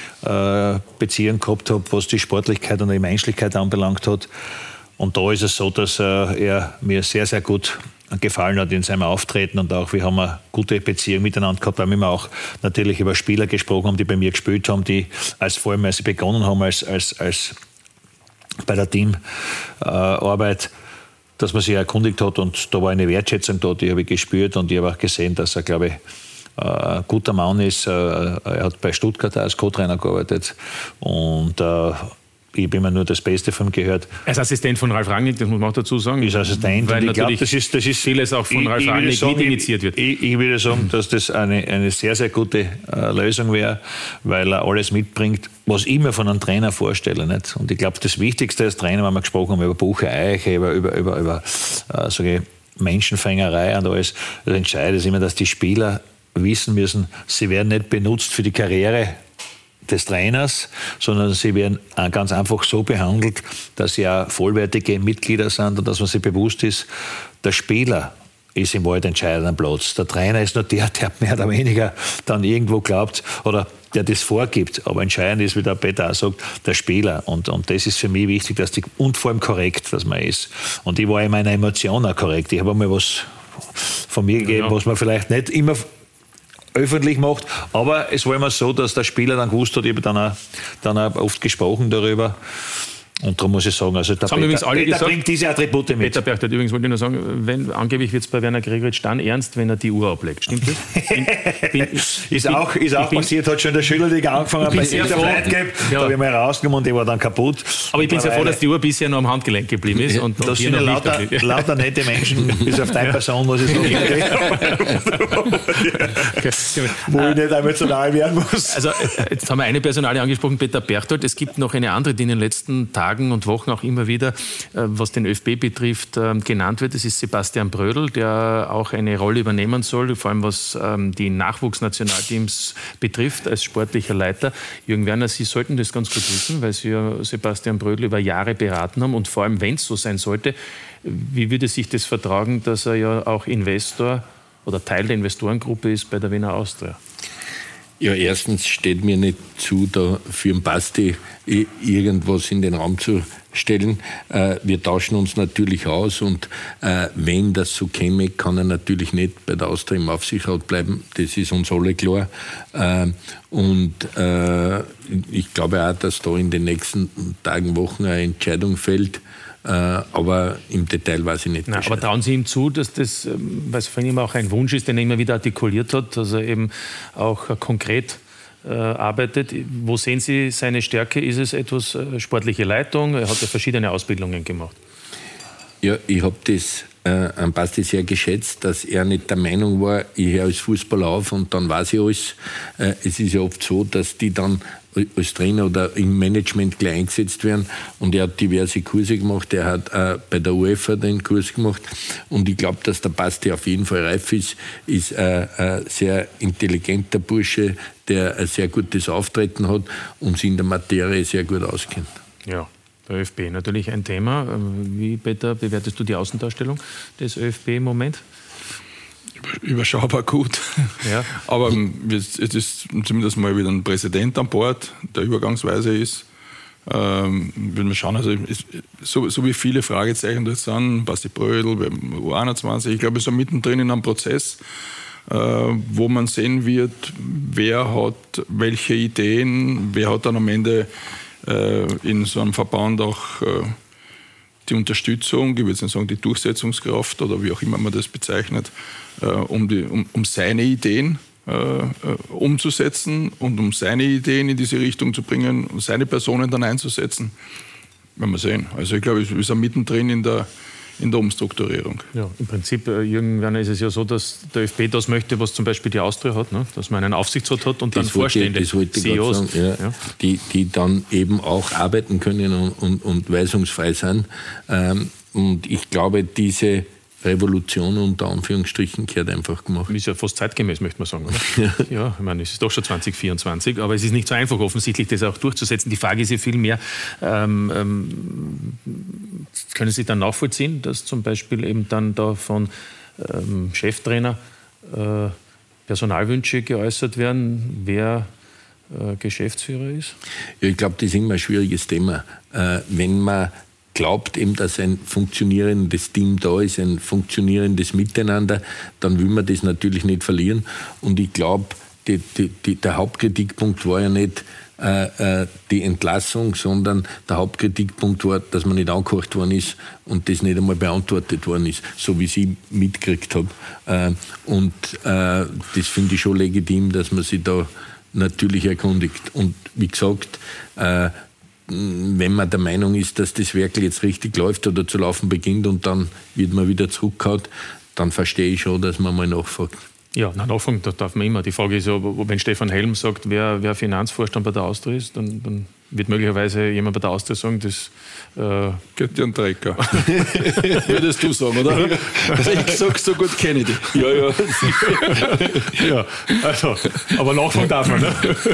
Beziehung gehabt habe, was die Sportlichkeit und die Menschlichkeit anbelangt hat. Und da ist es so, dass er mir sehr, sehr gut gefallen hat in seinem Auftreten und auch wir haben eine gute Beziehung miteinander gehabt, weil wir auch natürlich über Spieler gesprochen haben, die bei mir gespielt haben, die vor allem als sie begonnen haben als bei der Teamarbeit, dass man sich erkundigt hat und da war eine Wertschätzung da, die habe ich gespürt und ich habe auch gesehen, dass er, glaube ich, ein guter Mann ist. Er hat bei Stuttgart als Co-Trainer gearbeitet und ich habe immer nur das Beste von ihm gehört. Er ist Assistent von Ralf Rangnick, das muss man auch dazu sagen. Ist Assistent. Weil und ich glaube, das ist vieles auch von Ralf Rangnick mit initiiert wird. Ich würde sagen, dass das eine sehr, sehr gute Lösung wäre, weil er alles mitbringt, was ich mir von einem Trainer vorstelle. Nicht? Und ich glaube, das Wichtigste als Trainer, wenn wir gesprochen haben über Bucher Eiche, über Menschenfängerei und alles, das Entscheidende ist immer, dass die Spieler wissen müssen, sie werden nicht benutzt für die Karriere des Trainers, sondern sie werden ganz einfach so behandelt, dass sie auch vollwertige Mitglieder sind und dass man sich bewusst ist, der Spieler ist im Wald entscheidend am Platz. Der Trainer ist nur der mehr oder weniger dann irgendwo glaubt oder der das vorgibt. Aber entscheidend ist, wie der Peter auch sagt, der Spieler. Und das ist für mich wichtig, und vor allem korrekt, dass man ist. Und ich war in meiner Emotion auch korrekt. Ich habe einmal was von mir gegeben, was man vielleicht nicht immer öffentlich macht, aber es war immer so, dass der Spieler dann gewusst hat, ich habe dann auch oft gesprochen darüber und darum muss ich sagen, also der Peter bringt diese Attribute mit. Peter Berchtold, übrigens wollte ich nur sagen, angeblich wird es bei Werner Gregoritsch dann ernst, wenn er die Uhr ablegt, stimmt das? Ist auch passiert, hat schon in der Schülerliga angefangen, bei der Flight Gap, da habe ich mal rausgenommen und die war dann kaputt. Aber ich bin sehr froh, dass die Uhr bisher noch am Handgelenk geblieben ist. Und das sind ja lauter nette Menschen, bis auf deine Person, muss ich sagen. Wo ich nicht emotional werden muss. Also jetzt haben wir eine Personalie angesprochen, Peter Berchtold. Es gibt noch eine andere, die in den letzten Tagen und Wochen auch immer wieder, was den ÖFB betrifft, genannt wird. Das ist Sebastian Brödel, der auch eine Rolle übernehmen soll, vor allem was die Nachwuchsnationalteams betrifft, als sportlicher Leiter. Jürgen Werner, Sie sollten das ganz gut wissen, weil Sie ja Sebastian Brödel über Jahre beraten haben und vor allem, wenn es so sein sollte, wie würde sich das vertragen, dass er ja auch Investor oder Teil der Investorengruppe ist bei der Wiener Austria? Ja, erstens steht mir nicht zu, da für den Basti irgendwas in den Raum zu stellen. Wir tauschen uns natürlich aus und wenn das so käme, kann er natürlich nicht bei der Austria im Aufsichtsrat bleiben. Das ist uns alle klar. Und ich glaube auch, dass da in den nächsten Tagen, Wochen eine Entscheidung fällt. Aber im Detail weiß ich nicht. Nein, aber trauen Sie ihm zu, dass das, weil es von ihm auch ein Wunsch ist, den er immer wieder artikuliert hat, dass er eben auch konkret arbeitet. Wo sehen Sie seine Stärke? Ist es etwas sportliche Leitung? Er hat ja verschiedene Ausbildungen gemacht. Ja, ich habe das an Basti sehr geschätzt, dass er nicht der Meinung war, ich höre als Fußballer auf und dann weiß ich alles. Es ist ja oft so, dass die dann als Trainer oder im Management gleich eingesetzt werden. Und er hat diverse Kurse gemacht. Er hat bei der UEFA den Kurs gemacht. Und ich glaube, dass der Basti auf jeden Fall reif ist. Ist ein sehr intelligenter Bursche, der ein sehr gutes Auftreten hat und sich in der Materie sehr gut auskennt. Ja. Der ÖFB natürlich ein Thema. Wie, Peter, bewertest du die Außendarstellung des ÖFB im Moment? Überschaubar gut. Ja. Aber es ist zumindest mal wieder ein Präsident an Bord, der übergangsweise ist. Wenn wir schauen, also so wie viele Fragezeichen das sind, Basti Brödel, U21, ich glaube, so mittendrin in einem Prozess, wo man sehen wird, wer hat welche Ideen, wer hat dann am Ende in so einem Verband auch die Unterstützung, ich würde jetzt nicht sagen die Durchsetzungskraft oder wie auch immer man das bezeichnet, um seine Ideen umzusetzen und um seine Ideen in diese Richtung zu bringen und seine Personen dann einzusetzen. Werden wir sehen. Also ich glaube, wir sind mittendrin in der Umstrukturierung. Ja, im Prinzip, Jürgen Werner, ist es ja so, dass der ÖFB das möchte, was zum Beispiel die Austria hat, ne? Dass man einen Aufsichtsrat hat und dann Vorstände, CEOs. Sagen, ja. Die dann eben auch arbeiten können und weisungsfrei sind. Und ich glaube, diese Revolution unter Anführungsstrichen gehört einfach gemacht. Ist ja fast zeitgemäß, möchte man sagen, oder? Ja, ich meine, es ist doch schon 2024, aber es ist nicht so einfach offensichtlich, das auch durchzusetzen. Die Frage ist ja viel mehr, können Sie dann nachvollziehen, dass zum Beispiel eben dann da von Cheftrainer Personalwünsche geäußert werden, wer Geschäftsführer ist? Ja, ich glaube, das ist immer ein schwieriges Thema. Wenn man glaubt eben, dass ein funktionierendes Team da ist, ein funktionierendes Miteinander, dann will man das natürlich nicht verlieren. Und ich glaube, der Hauptkritikpunkt war ja nicht die Entlassung, sondern der Hauptkritikpunkt war, dass man nicht angehört worden ist und das nicht einmal beantwortet worden ist, so wie ich mitgekriegt habe. Das finde ich schon legitim, dass man sich da natürlich erkundigt. Und wie gesagt, wenn man der Meinung ist, dass das Werkel jetzt richtig läuft oder zu laufen beginnt und dann wird man wieder zurückgehauen, dann verstehe ich schon, dass man mal nachfragt. Ja, nachfragen, das darf man immer. Die Frage ist ja, wenn Stefan Helm sagt, wer Finanzvorstand bei der Austria ist, dann wird möglicherweise jemand bei der Austria sagen, das geht dir ein Trecker. Würdest du sagen, oder? Also ich sage, so gut kenne ich dich. Ja, also, aber nachfragen darf man, ne?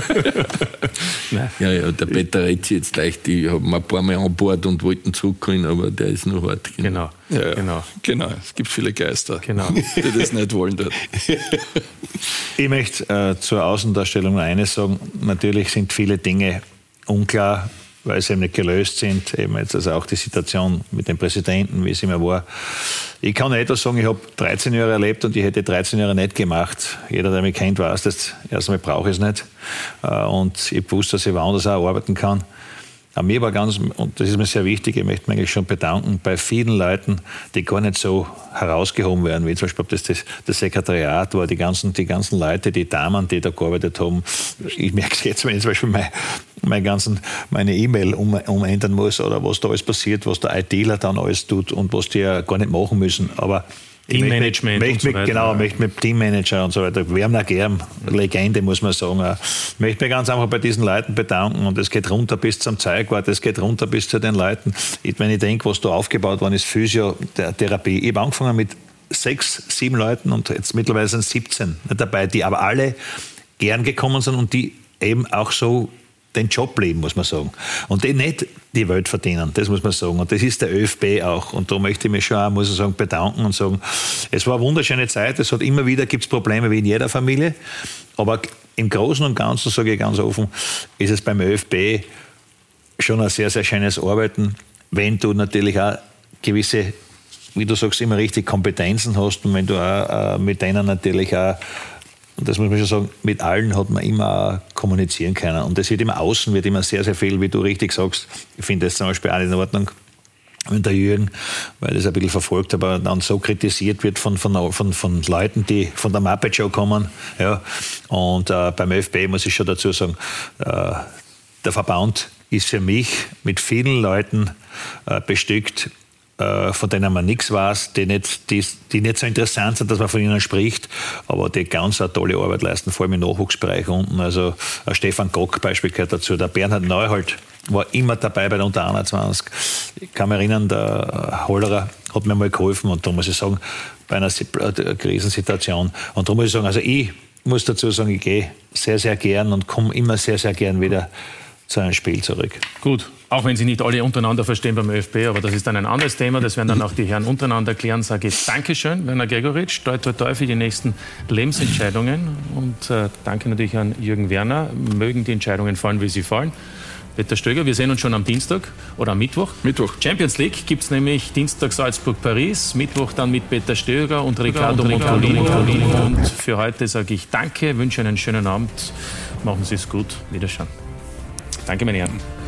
Ja, der Peter redet sich jetzt leicht, ich habe ihn ein paar Mal an Bord und wollten zurückholen, aber der ist noch hart. Genau. Es gibt viele Geister, die das nicht wollen dort. Ich möchte zur Außendarstellung eines sagen, natürlich sind viele Dinge unklar, weil sie eben nicht gelöst sind. Eben jetzt also auch die Situation mit dem Präsidenten, wie es immer war. Ich kann etwas sagen, ich habe 13 Jahre erlebt und ich hätte 13 Jahre nicht gemacht. Jeder, der mich kennt, weiß das. Erstmal brauche ich es nicht. Und ich wusste, dass ich woanders auch arbeiten kann. Aber mir war ganz, und das ist mir sehr wichtig, ich möchte mich eigentlich schon bedanken, bei vielen Leuten, die gar nicht so herausgehoben werden, wie zum Beispiel das Sekretariat war, die ganzen Leute, die Damen, die da gearbeitet haben. Ich merke es jetzt, wenn ich zum Beispiel meine E-Mail umändern muss oder was da alles passiert, was der ITler dann alles tut und was die ja gar nicht machen müssen. Aber Teammanagement und so weiter. Genau, möchte mit Teammanager und so weiter. Wir haben auch gern Legende, muss man sagen. Ich möchte mich ganz einfach bei diesen Leuten bedanken und es geht runter bis zum Zeugwart, es geht runter bis zu den Leuten. Wenn ich denke, was da aufgebaut worden ist, Physiotherapie. Ich habe angefangen mit 6, 7 Leuten und jetzt mittlerweile sind 17 dabei, die aber alle gern gekommen sind und die eben auch so den Job leben, muss man sagen. Und die nicht die Welt verdienen, das muss man sagen. Und das ist der ÖFB auch. Und da möchte ich mich schon auch, muss ich sagen, bedanken und sagen, es war eine wunderschöne Zeit. Es hat immer wieder, gibt's Probleme wie in jeder Familie. Aber im Großen und Ganzen, sage ich ganz offen, ist es beim ÖFB schon ein sehr, sehr schönes Arbeiten, wenn du natürlich auch gewisse, wie du sagst, immer richtig Kompetenzen hast und wenn du auch mit denen natürlich auch, und das muss man schon sagen, mit allen hat man immer kommunizieren können. Und das wird immer außen, wird immer sehr, sehr viel, wie du richtig sagst. Ich finde das zum Beispiel auch nicht in Ordnung. wenn der Jürgen, weil das ein bisschen verfolgt, aber dann so kritisiert wird von Leuten, die von der Muppet Show kommen. Ja. Und beim ÖFB muss ich schon dazu sagen, der Verband ist für mich mit vielen Leuten bestückt, von denen man nichts weiß, die nicht so interessant sind, dass man von ihnen spricht, aber die ganz eine tolle Arbeit leisten, vor allem im Nachwuchsbereich unten. Also Stefan Kock Beispiel gehört dazu, der Bernhard Neuhold war immer dabei bei der Unter 21. Ich kann mich erinnern, der Hollerer hat mir mal geholfen und da muss ich sagen, bei einer Krisensituation. Und da muss ich sagen, also ich muss dazu sagen, ich gehe sehr, sehr gern und komme immer sehr, sehr gern wieder zu einem Spiel zurück. Gut, auch wenn Sie nicht alle untereinander verstehen beim ÖFB, aber das ist dann ein anderes Thema, das werden dann auch die Herren untereinander klären. Sage ich Dankeschön, Werner Gregoritsch, toi toi toi für die nächsten Lebensentscheidungen und danke natürlich an Jürgen Werner. Mögen die Entscheidungen fallen, wie sie fallen. Peter Stöger, wir sehen uns schon am Dienstag oder am Mittwoch. Champions League gibt es nämlich Dienstag Salzburg-Paris, Mittwoch dann mit Peter Stöger und Riccardo Montolini. Und für heute sage ich Danke, wünsche einen schönen Abend, machen Sie es gut, Wiederschauen. Danke, meine Herren.